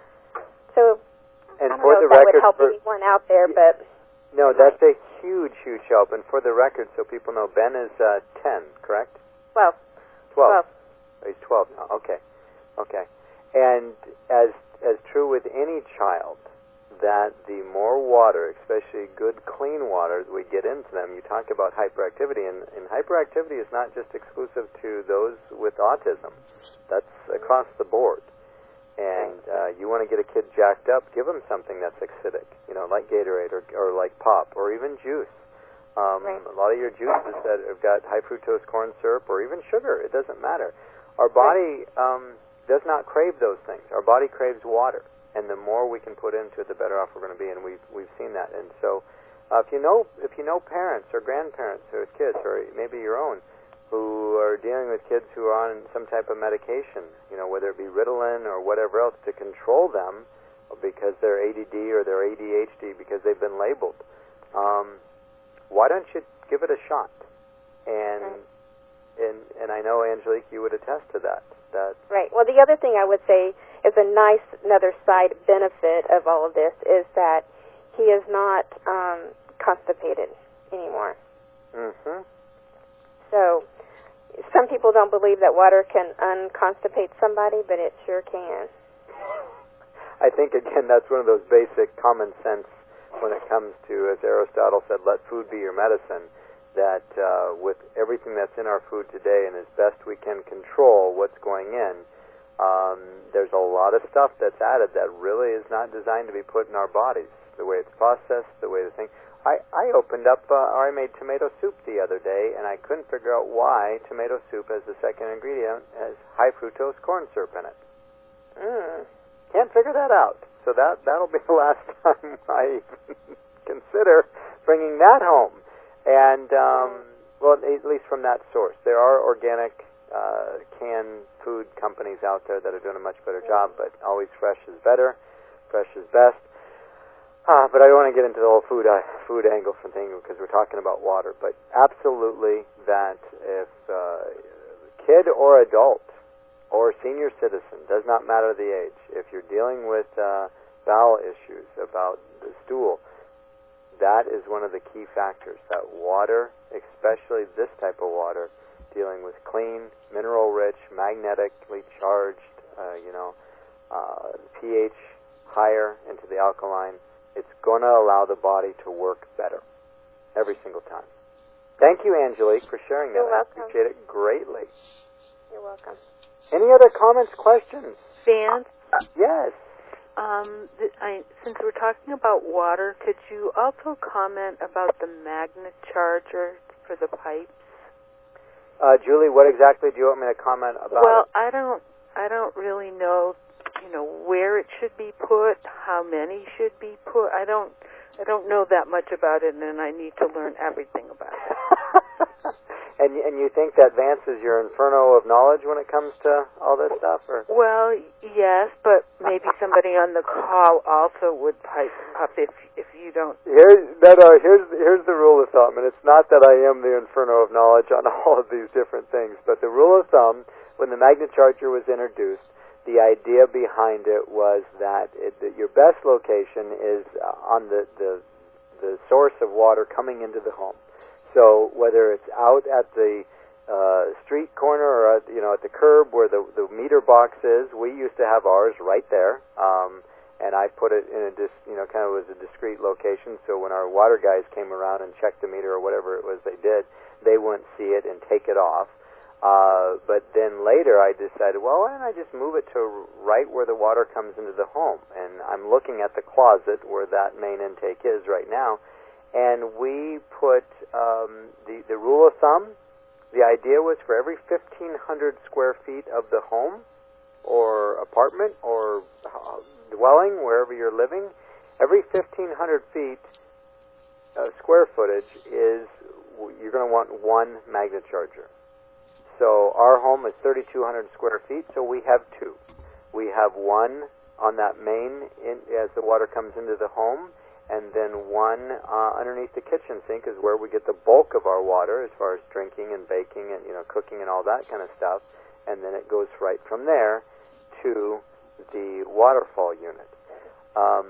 So And I don't for know the if that record, would help for, anyone out there, but... No, that's a huge, huge help. And for the record, so people know, Ben is uh, ten, correct? Twelve. Twelve. Oh, he's twelve now. Okay. Okay. And as as true with any child, that the more water, especially good, clean water, that we get into them, you talk about hyperactivity, and, and hyperactivity is not just exclusive to those with autism. That's across the board. And uh, you want to get a kid jacked up, give them something that's acidic, you know, like Gatorade or, or like pop or even juice. Um, right. A lot of your juices that have got high fructose corn syrup or even sugar, it doesn't matter. Our body um, does not crave those things. Our body craves water. And the more we can put into it, the better off we're going to be, and we've we've seen that. And so, uh, if you know if you know parents or grandparents or kids, or maybe your own, who are dealing with kids who are on some type of medication, you know, whether it be Ritalin or whatever else to control them, because they're A D D or they're A D H D because they've been labeled, um, why don't you give it a shot? And and and I know, Angelique, you would attest to that. That right. Well, the other thing I would say is a nice, another side benefit of all of this is that he is not um, constipated anymore. Mm-hmm. So some people don't believe that water can unconstipate somebody, but it sure can. I think, again, that's one of those basic common sense when it comes to, as Aristotle said, let food be your medicine, that uh, with everything that's in our food today and as best we can control what's going in, um, there's a lot of stuff that's added that really is not designed to be put in our bodies, the way it's processed, the way the thing. I, I opened up, uh, or I made tomato soup the other day, and I couldn't figure out why tomato soup as the second ingredient has high fructose corn syrup in it. Mm. Can't figure that out. so that that'll be the last time I consider bringing that home. And um, well, at least from that source, there are organic uh, canned food companies out there that are doing a much better job. But always fresh is better. Fresh is best. Uh, but I don't want to get into the whole food uh, food angle from thing because we're talking about water. But absolutely, that if uh, kid or adult or senior citizen, does not matter the age, if you're dealing with uh, bowel issues about the stool, that is one of the key factors. That water, especially this type of water, dealing with clean, mineral-rich, magnetically charged, uh, you know, uh, pH higher into the alkaline, it's going to allow the body to work better every single time. Thank you, Angelique, for sharing that. You're welcome. I appreciate it greatly. You're welcome. Any other comments, questions? Vance? Uh, yes. Um, th- I, since we're talking about water, could you also comment about the magnet charger for the pipes? Uh, Julie, what exactly do you want me to comment about? Well, it? I don't, I don't really know, you know, where it should be put, how many should be put. I don't, I don't know that much about it, and I need to learn everything about it. and and you think that Vance is your inferno of knowledge when it comes to all this stuff, or? Well, yes, but maybe somebody on the call also would pipe up if if you don't. Here's no, no. Here's here's the rule of thumb, and it's not that I am the inferno of knowledge on all of these different things, but the rule of thumb when the magnet charger was introduced, the idea behind it was that, it, that your best location is on the, the the source of water coming into the home. So whether it's out at the uh, street corner or at, you know, at the curb where the the meter box is, we used to have ours right there, um, and I put it in a dis, you know kind of was a discrete location. So when our water guys came around and checked the meter or whatever it was they did, they wouldn't see it and take it off. Uh, but then later I decided, well, why don't I just move it to right where the water comes into the home? And I'm looking at the closet where that main intake is right now. And we put um, the, the rule of thumb, the idea was for every fifteen hundred square feet of the home or apartment or uh, dwelling, wherever you're living, every fifteen hundred feet uh, square footage is, you're going to want one magnet charger. So our home is thirty-two hundred square feet, so we have two. We have one on that main in, as the water comes into the home, and then one uh, underneath the kitchen sink is where we get the bulk of our water as far as drinking and baking and, you know, cooking and all that kind of stuff. And then it goes right from there to the waterfall unit. Um,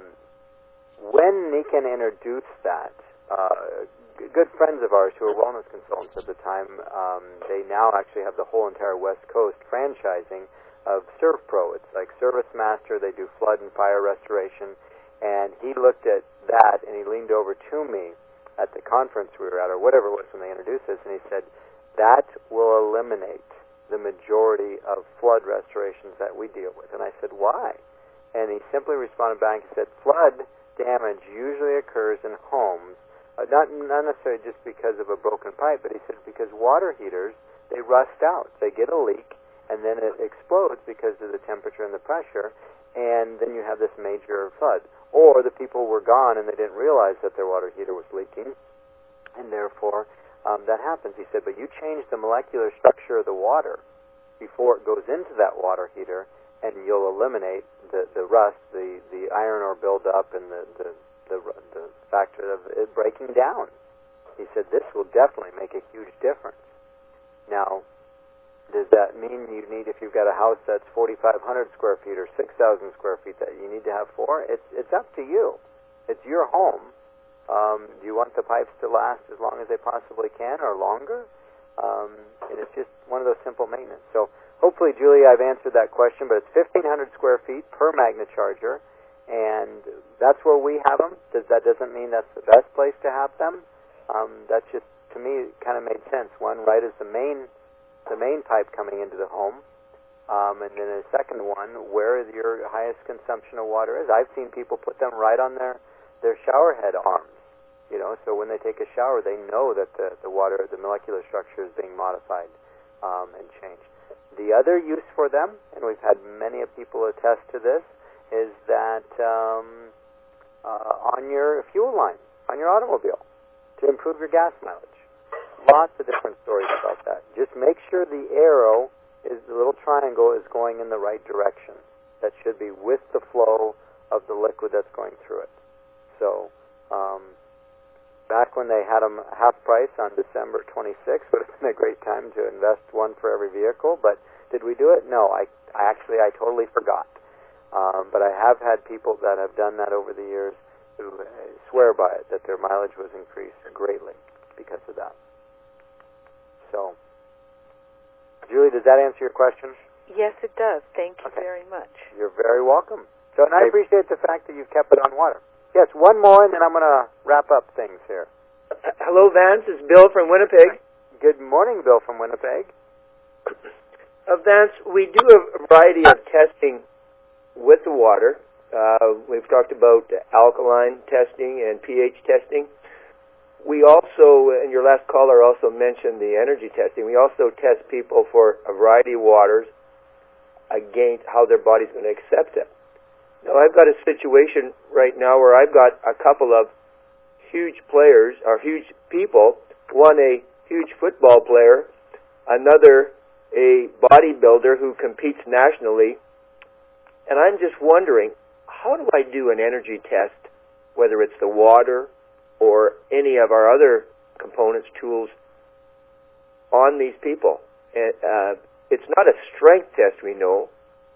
when Nikan introduced that, uh, good friends of ours who were wellness consultants at the time, um, they now actually have the whole entire West Coast franchising of ServPro. It's like Service Master. They do flood and fire restoration. And he looked at that, and he leaned over to me at the conference we were at, or whatever it was when they introduced this, and he said, that will eliminate the majority of flood restorations that we deal with. And I said, why? And he simply responded back and said, flood damage usually occurs in homes, uh, not, not necessarily just because of a broken pipe, but he said because water heaters, they rust out. They get a leak, and then it explodes because of the temperature and the pressure, and then you have this major flood. Or the people were gone and they didn't realize that their water heater was leaking, and therefore um, that happens. He said, but you change the molecular structure of the water before it goes into that water heater, and you'll eliminate the, the rust, the, the iron ore buildup, and the, the, the, the factor of it breaking down. He said, this will definitely make a huge difference. Now, does that mean you need, if you've got a house that's forty-five hundred square feet or six thousand square feet, that you need to have four? It's it's up to you. It's your home. Um, do you want the pipes to last as long as they possibly can or longer? Um, and it's just one of those simple maintenance. So hopefully, Julie, I've answered that question, but it's fifteen hundred square feet per magnet charger, and that's where we have them. Does, that doesn't mean that's the best place to have them. Um, that's just, to me, kind of made sense. One, right, is the main the main pipe coming into the home, um, and then the second one, where your highest consumption of water is. I've seen people put them right on their, their shower head arms, you know, so when they take a shower, they know that the, the water, the molecular structure is being modified um, and changed. The other use for them, and we've had many of people attest to this, is that um, uh, on your fuel line, on your automobile, to improve your gas mileage. Lots of different stories about that. Just make sure the arrow, is the little triangle, is going in the right direction. That should be with the flow of the liquid that's going through it. So, um, back when they had them half price on December twenty-sixth, would have been a great time to invest one for every vehicle. But did we do it? No, I, I actually I totally forgot. Um, but I have had people that have done that over the years who swear by it, that their mileage was increased greatly because of that. So, Julie, does that answer your question? Yes, it does. Thank you okay. very much. You're very welcome. So, and I appreciate the fact that you've kept it on water. Yes, one more, and then I'm going to wrap up things here. Uh, hello, Vance. It's Bill from Winnipeg. Good morning, Bill from Winnipeg. Uh, Vance, we do a variety of testing with the water. Uh, we've talked about alkaline testing and pH testing. We also, and your last caller also mentioned the energy testing, we also test people for a variety of waters against how their body's going to accept it. Now, I've got a situation right now where I've got a couple of huge players, or huge people, one a huge football player, another a bodybuilder who competes nationally, and I'm just wondering, how do I do an energy test, whether it's the water or any of our other components, tools, on these people? And, uh, it's not a strength test, we know.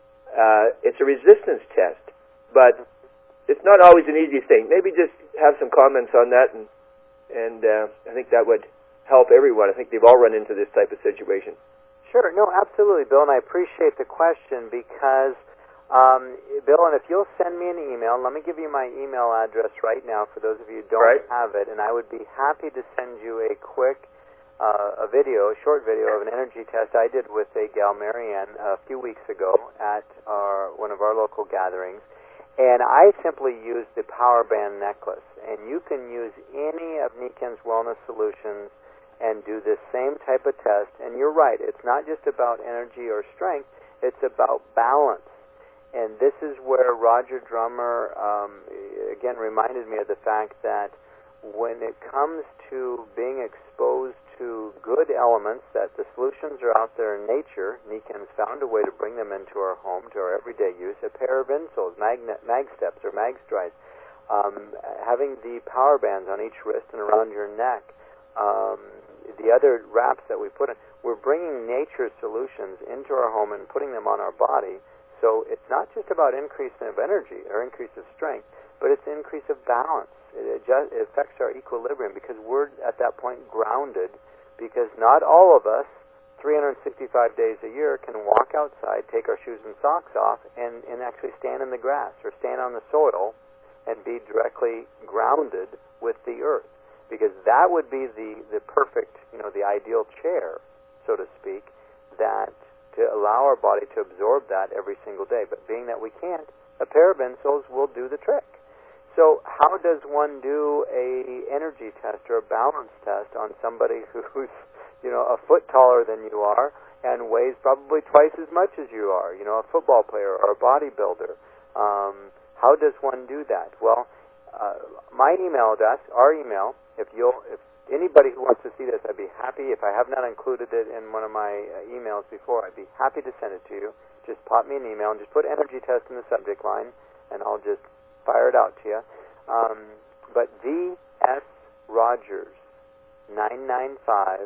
Uh, it's a resistance test. But it's not always an easy thing. Maybe just have some comments on that, and, and uh, I think that would help everyone. I think they've all run into this type of situation. Sure. No, absolutely, Bill, and I appreciate the question because, um, Bill, and if you'll send me an email, let me give you my email address right now for those of you who don't right. have it, and I would be happy to send you a quick uh, a video, a short video of an energy test I did with a gal, Marianne, a few weeks ago at our, one of our local gatherings. And I simply used the Power Band necklace. And you can use any of Niken's Wellness Solutions and do this same type of test. And you're right, it's not just about energy or strength, it's about balance. And this is where Roger Drummer, um, again, reminded me of the fact that when it comes to being exposed to good elements, that the solutions are out there in nature, Niken's found a way to bring them into our home, to our everyday use. A pair of insoles, magnet, mag steps or mag strides, um, having the power bands on each wrist and around your neck, um, the other wraps that we put in, we're bringing nature's solutions into our home and putting them on our body. So it's not just about increase of energy or increase of strength, but it's increase of balance. It, adjust, it affects our equilibrium because we're at that point grounded, because not all of us three hundred sixty-five days a year can walk outside, take our shoes and socks off, and, and actually stand in the grass or stand on the soil and be directly grounded with the earth, because that would be the, the perfect, you know, the ideal chair, so to speak, that to allow our body to absorb that every single day. But being that we can't, a pair of insoles will do the trick. So how does one do a energy test or a balance test on somebody who's, you know, a foot taller than you are and weighs probably twice as much as you are, you know, a football player or a bodybuilder? Um, how does one do that? Well, uh, my email address, our email, if you'll, if anybody who wants to see this, I'd be happy. If I have not included it in one of my uh, emails before, I'd be happy to send it to you. Just pop me an email and just put energy test in the subject line, and I'll just fire it out to you. Um, but V S Rogers nine nine five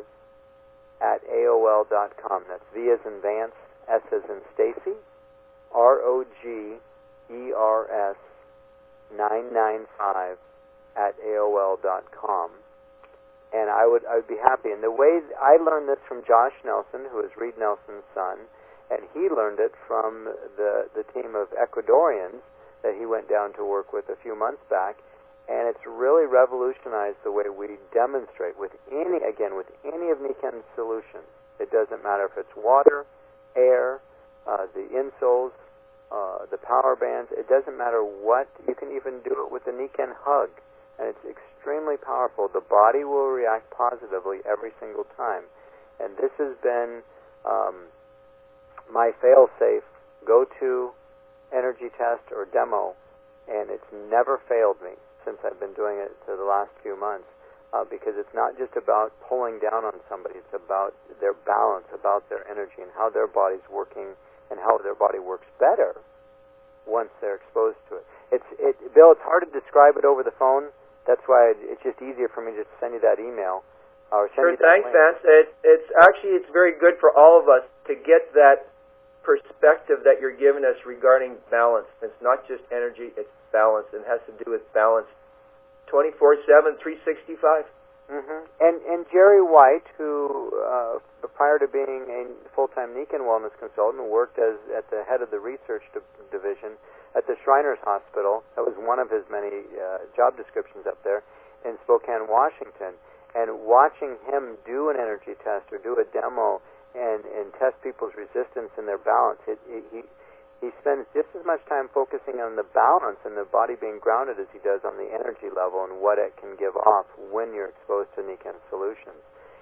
at A O L dot com. That's V as in Vance, S as in Stacy, R O G E R S nine nine five at A O L dot com. And I would I would be happy. And the way I learned this from Josh Nelson, who is Reed Nelson's son, and he learned it from the the team of Ecuadorians that he went down to work with a few months back, and it's really revolutionized the way we demonstrate with any, again, with any of Niken's solutions. It doesn't matter if it's water, air, uh, the insoles, uh, the power bands. It doesn't matter what. You can even do it with the Niken hug, and it's extremely powerful. The body will react positively every single time, and this has been um, my fail-safe go-to energy energy test or demo, and it's never failed me since I've been doing it for the last few months, uh, because it's not just about pulling down on somebody. It's about their balance, about their energy, and how their body's working, and how their body works better once they're exposed to it. It's it, Bill, it's hard to describe it over the phone. That's why it's just easier for me to just send you that email. Or send Sure, you that thanks, link. Vance. It, it's actually it's very good for all of us to get that perspective that you're giving us regarding balance. It's not just energy; it's balance, and has to do with balance, twenty-four seven, three sixty-five. Mm-hmm. And and Jerry White, who uh, prior to being a full-time Nikan wellness consultant, worked as at the head of the research di- division at the Shriners Hospital. That was one of his many uh, job descriptions up there in Spokane, Washington. And watching him do an energy test or do a demo and, and test people's resistance and their balance, it, it, he he spends just as much time focusing on the balance and the body being grounded as he does on the energy level and what it can give off when you're exposed to Nikan solutions.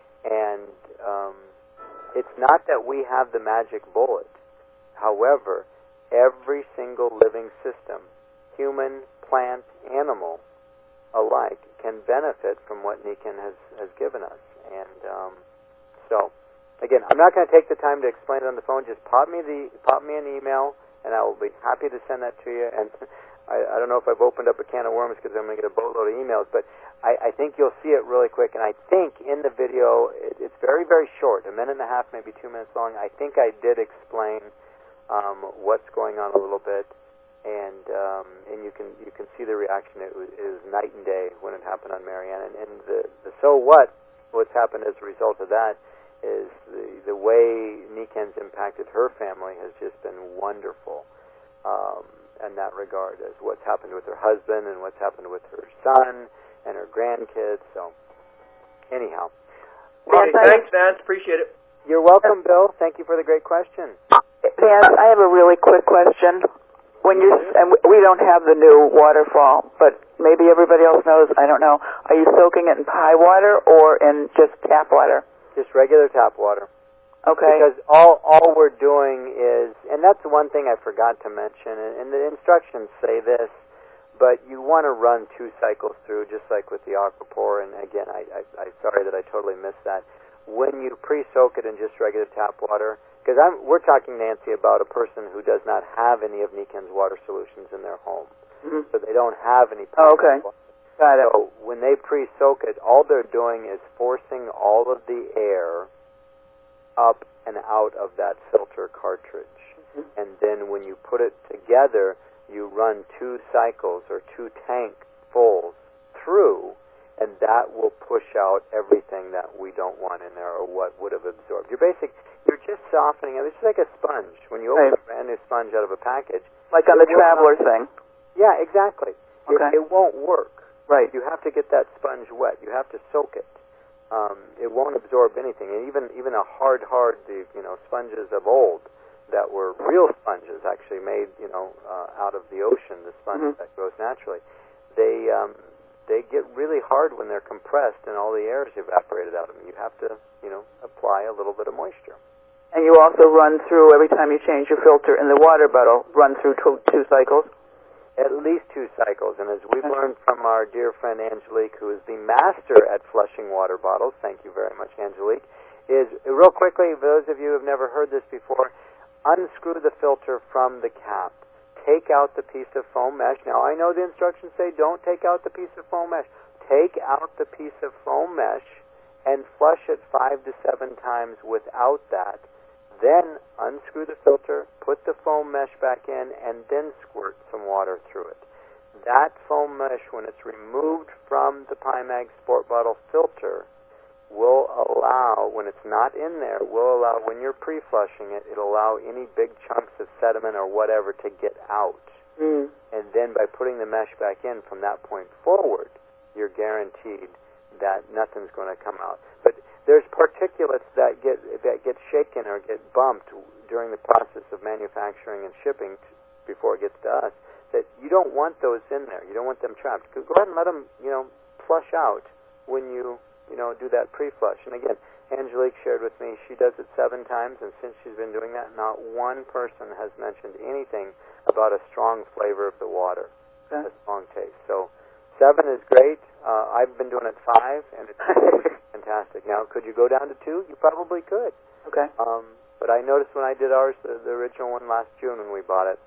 And um, it's not that we have the magic bullet. However, every single living system, human, plant, animal alike, can benefit from what Nikan has, has given us. And um, so, again, I'm not going to take the time to explain it on the phone. Just pop me the pop me an email, and I will be happy to send that to you. And I, I don't know if I've opened up a can of worms because I'm going to get a boatload of emails, but I, I think you'll see it really quick. And I think in the video, it, it's very, very short, a minute and a half, maybe two minutes long. I think I did explain Um, what's going on a little bit, and um, and you can you can see the reaction. It was, it was night and day when it happened on Marianne, and, and the, the so what what's happened as a result of that is the the way Nikan's impacted her family has just been wonderful um, in that regard, as what's happened with her husband and what's happened with her son and her grandkids. So anyhow, Well, thanks, Vance. Appreciate it. You're welcome, Bill. Thank you for the great question. Vance, I have a really quick question. When you and we don't have the new waterfall, but maybe everybody else knows. I don't know. Are you soaking it in pie water or in just tap water? Just regular tap water. Okay. Because all all we're doing is, and that's the one thing I forgot to mention, and, and the instructions say this, but you want to run two cycles through, just like with the Aquapore. And again, I, I, I'm sorry that I totally missed that. When you pre-soak it in just regular tap water, because I'm we're talking, Nancy, about a person who does not have any of Nikan's water solutions in their home, Mm-hmm. so they don't have any. Oh, okay. Water. Got it. So when they pre-soak it, all they're doing is forcing all of the air up and out of that filter cartridge. Mm-hmm. And then when you put it together, you run two cycles or two tank fulls through, and that will push out everything that we don't want in there or what would have absorbed. You're basic, you're just softening it. It's like a sponge. When you open Right. a brand new sponge out of a package. Like on the Traveler thing. Yeah, exactly. Okay. It, it won't work. Right. You have to get that sponge wet. You have to soak it. Um, it won't absorb anything. And even even a hard, hard, the you know sponges of old that were real sponges, actually made you know uh, out of the ocean, the sponge Mm-hmm. that grows naturally, they um, they get really hard when they're compressed and all the air is evaporated out of them. You have to you know apply a little bit of moisture. And you also run through, every time you change your filter in the water bottle, run through two, two cycles? At least two cycles. And as we've learned from our dear friend Angelique, who is the master at flushing water bottles, thank you very much, Angelique, is, real quickly, those of you who have never heard this before, unscrew the filter from the cap. Take out the piece of foam mesh. Now, I know the instructions say don't take out the piece of foam mesh. Take out the piece of foam mesh and flush it five to seven times without that. Then unscrew the filter, put the foam mesh back in, and then squirt some water through it. That foam mesh, when it's removed from the Pymag Sport Bottle filter, will allow, when it's not in there, will allow, when you're pre-flushing it, it'll allow any big chunks of sediment or whatever to get out. Mm. And then by putting the mesh back in from that point forward, you're guaranteed that nothing's going to come out. But there's particulates that get that get shaken or get bumped during the process of manufacturing and shipping t- before it gets to us, that you don't want those in there. You don't want them trapped. Go ahead and let them, you know, flush out when you, you know, do that pre-flush. And again, Angelique shared with me, she does it seven times, and since she's been doing that, not one person has mentioned anything about a strong flavor of the water, okay. A strong taste. So seven is great. Uh, I've been doing it five, and it's fantastic. Now, could you go down to two? You probably could. Okay. Um, but I noticed when I did ours, the, the original one last June when we bought it,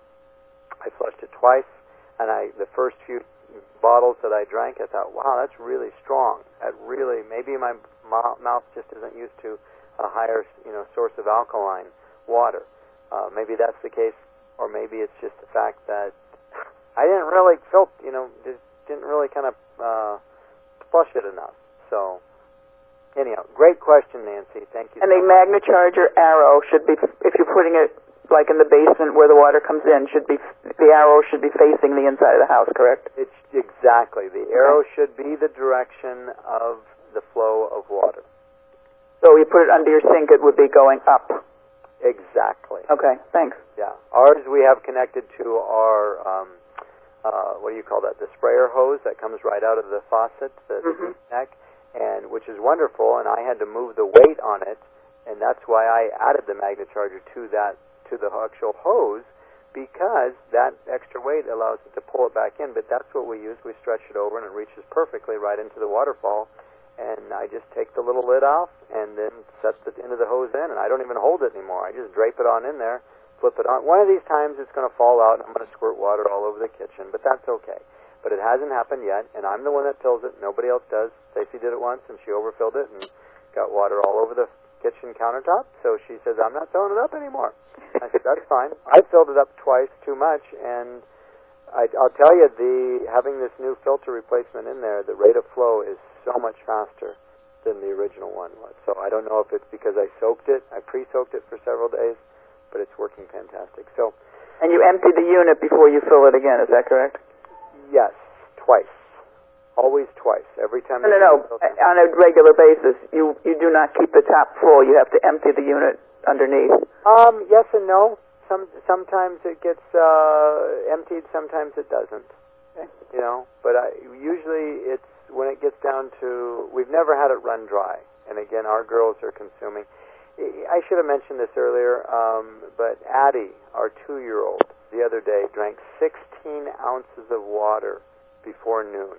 I flushed it twice, and I the first few bottles that I drank, I thought, wow, that's really strong. That really, maybe my mouth just isn't used to a higher, you know, source of alkaline water. Uh, maybe that's the case, or maybe it's just the fact that I didn't really feel, you know, just didn't really kind of uh, flush it enough. So, anyhow, great question, Nancy. Thank you. And so the much. MagnaCharger arrow should be, if you're putting it like in the basement where the water comes in, should be the arrow should be facing the inside of the house, correct? It's exactly. The arrow okay. should be the direction of the flow of water. So you put it under your sink, it would be going up. Exactly. Okay, thanks. Yeah. Ours we have connected to our, um, uh, what do you call that, the sprayer hose that comes right out of the faucet, the, mm-hmm. the neck, and which is wonderful, and I had to move the weight on it, and that's why I added the MagnaCharger to that, to the actual hose, because that extra weight allows it to pull it back in, but that's what we use. We stretch it over, and it reaches perfectly right into the waterfall, and I just take the little lid off and then set the end of the hose in, and I don't even hold it anymore. I just drape it on in there, flip it on. One of these times it's going to fall out, and I'm going to squirt water all over the kitchen, but that's okay. But it hasn't happened yet, and I'm the one that fills it. Nobody else does. Stacey did it once, and she overfilled it and got water all over the kitchen countertop, so she says, I'm not filling it up anymore. I said, that's fine. I filled it up twice too much, and I, I'll tell you, the having this new filter replacement in there, the rate of flow is so much faster than the original one was. So I don't know if it's because I soaked it, I pre-soaked it for several days, but it's working fantastic. So, and you empty the unit before you fill it again, is that correct? Yes, twice. Always twice. Every time. No, no, no. On a regular basis, you you do not keep the top full. You have to empty the unit underneath. Um, yes and no. Some sometimes it gets uh, emptied. Sometimes it doesn't. Okay. You know, but I, usually it's when it gets down to. We've never had it run dry. And again, our girls are consuming. I should have mentioned this earlier, um, but Addie, our two-year-old, the other day drank sixteen ounces of water before noon.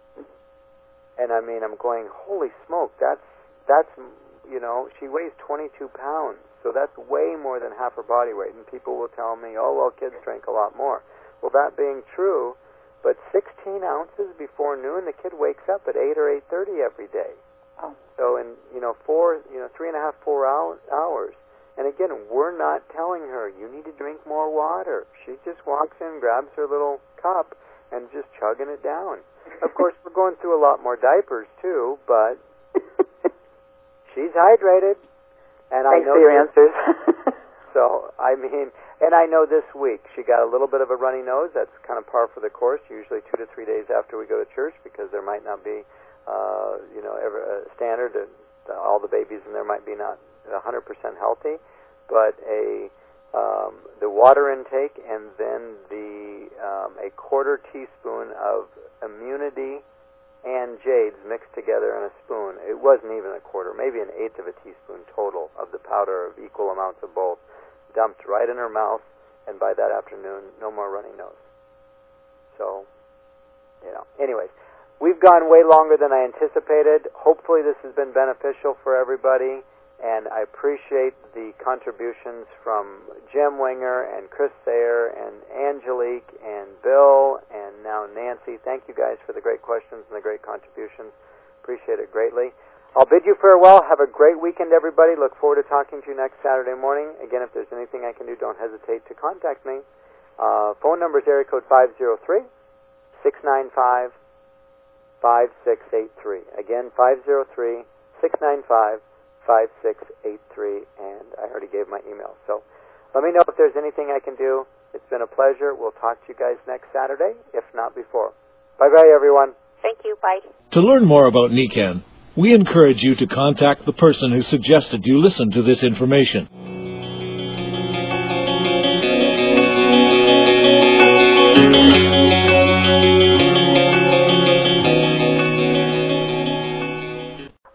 And I mean, I'm going, holy smoke, that's, that's, you know, she weighs twenty-two pounds, so that's way more than half her body weight. And people will tell me, oh, well, kids drink a lot more. Well, that being true, but sixteen ounces before noon, the kid wakes up at eight or eight thirty every day. Oh. So in, you know, four, you know, three and a half, four hours. And again, we're not telling her, you need to drink more water. She just walks in, grabs her little cup, and just chugging it down. Of course, we're going through a lot more diapers, too, but she's hydrated. And Thanks I know for your answers. So, I mean, and I know this week she got a little bit of a runny nose. That's kind of par for the course, usually two to three days after we go to church, because there might not be, uh, you know, ever, uh, standard, and all the babies in there might be not one hundred percent healthy, but a... Um, the water intake, and then the um, a quarter teaspoon of Immunity and Jades mixed together in a spoon. It wasn't even a quarter, maybe an eighth of a teaspoon total of the powder of equal amounts of both, dumped right in her mouth, and by that afternoon, no more runny nose. So, you know, anyways, we've gone way longer than I anticipated. Hopefully this has been beneficial for everybody. And I appreciate the contributions from Jim Winger and Chris Sayer and Angelique and Bill and now Nancy. Thank you guys for the great questions and the great contributions. Appreciate it greatly. I'll bid you farewell. Have a great weekend, everybody. Look forward to talking to you next Saturday morning. Again, if there's anything I can do, don't hesitate to contact me. Uh, phone number is area code five oh three, six nine five, five six eight three. Again, five oh three, six nine five, five six eight three, and I already gave my email. So let me know if there's anything I can do. It's been a pleasure. We'll talk to you guys next Saturday, if not before. Bye-bye, everyone. Thank you. Bye. To learn more about NECAN, we encourage you to contact the person who suggested you listen to this information.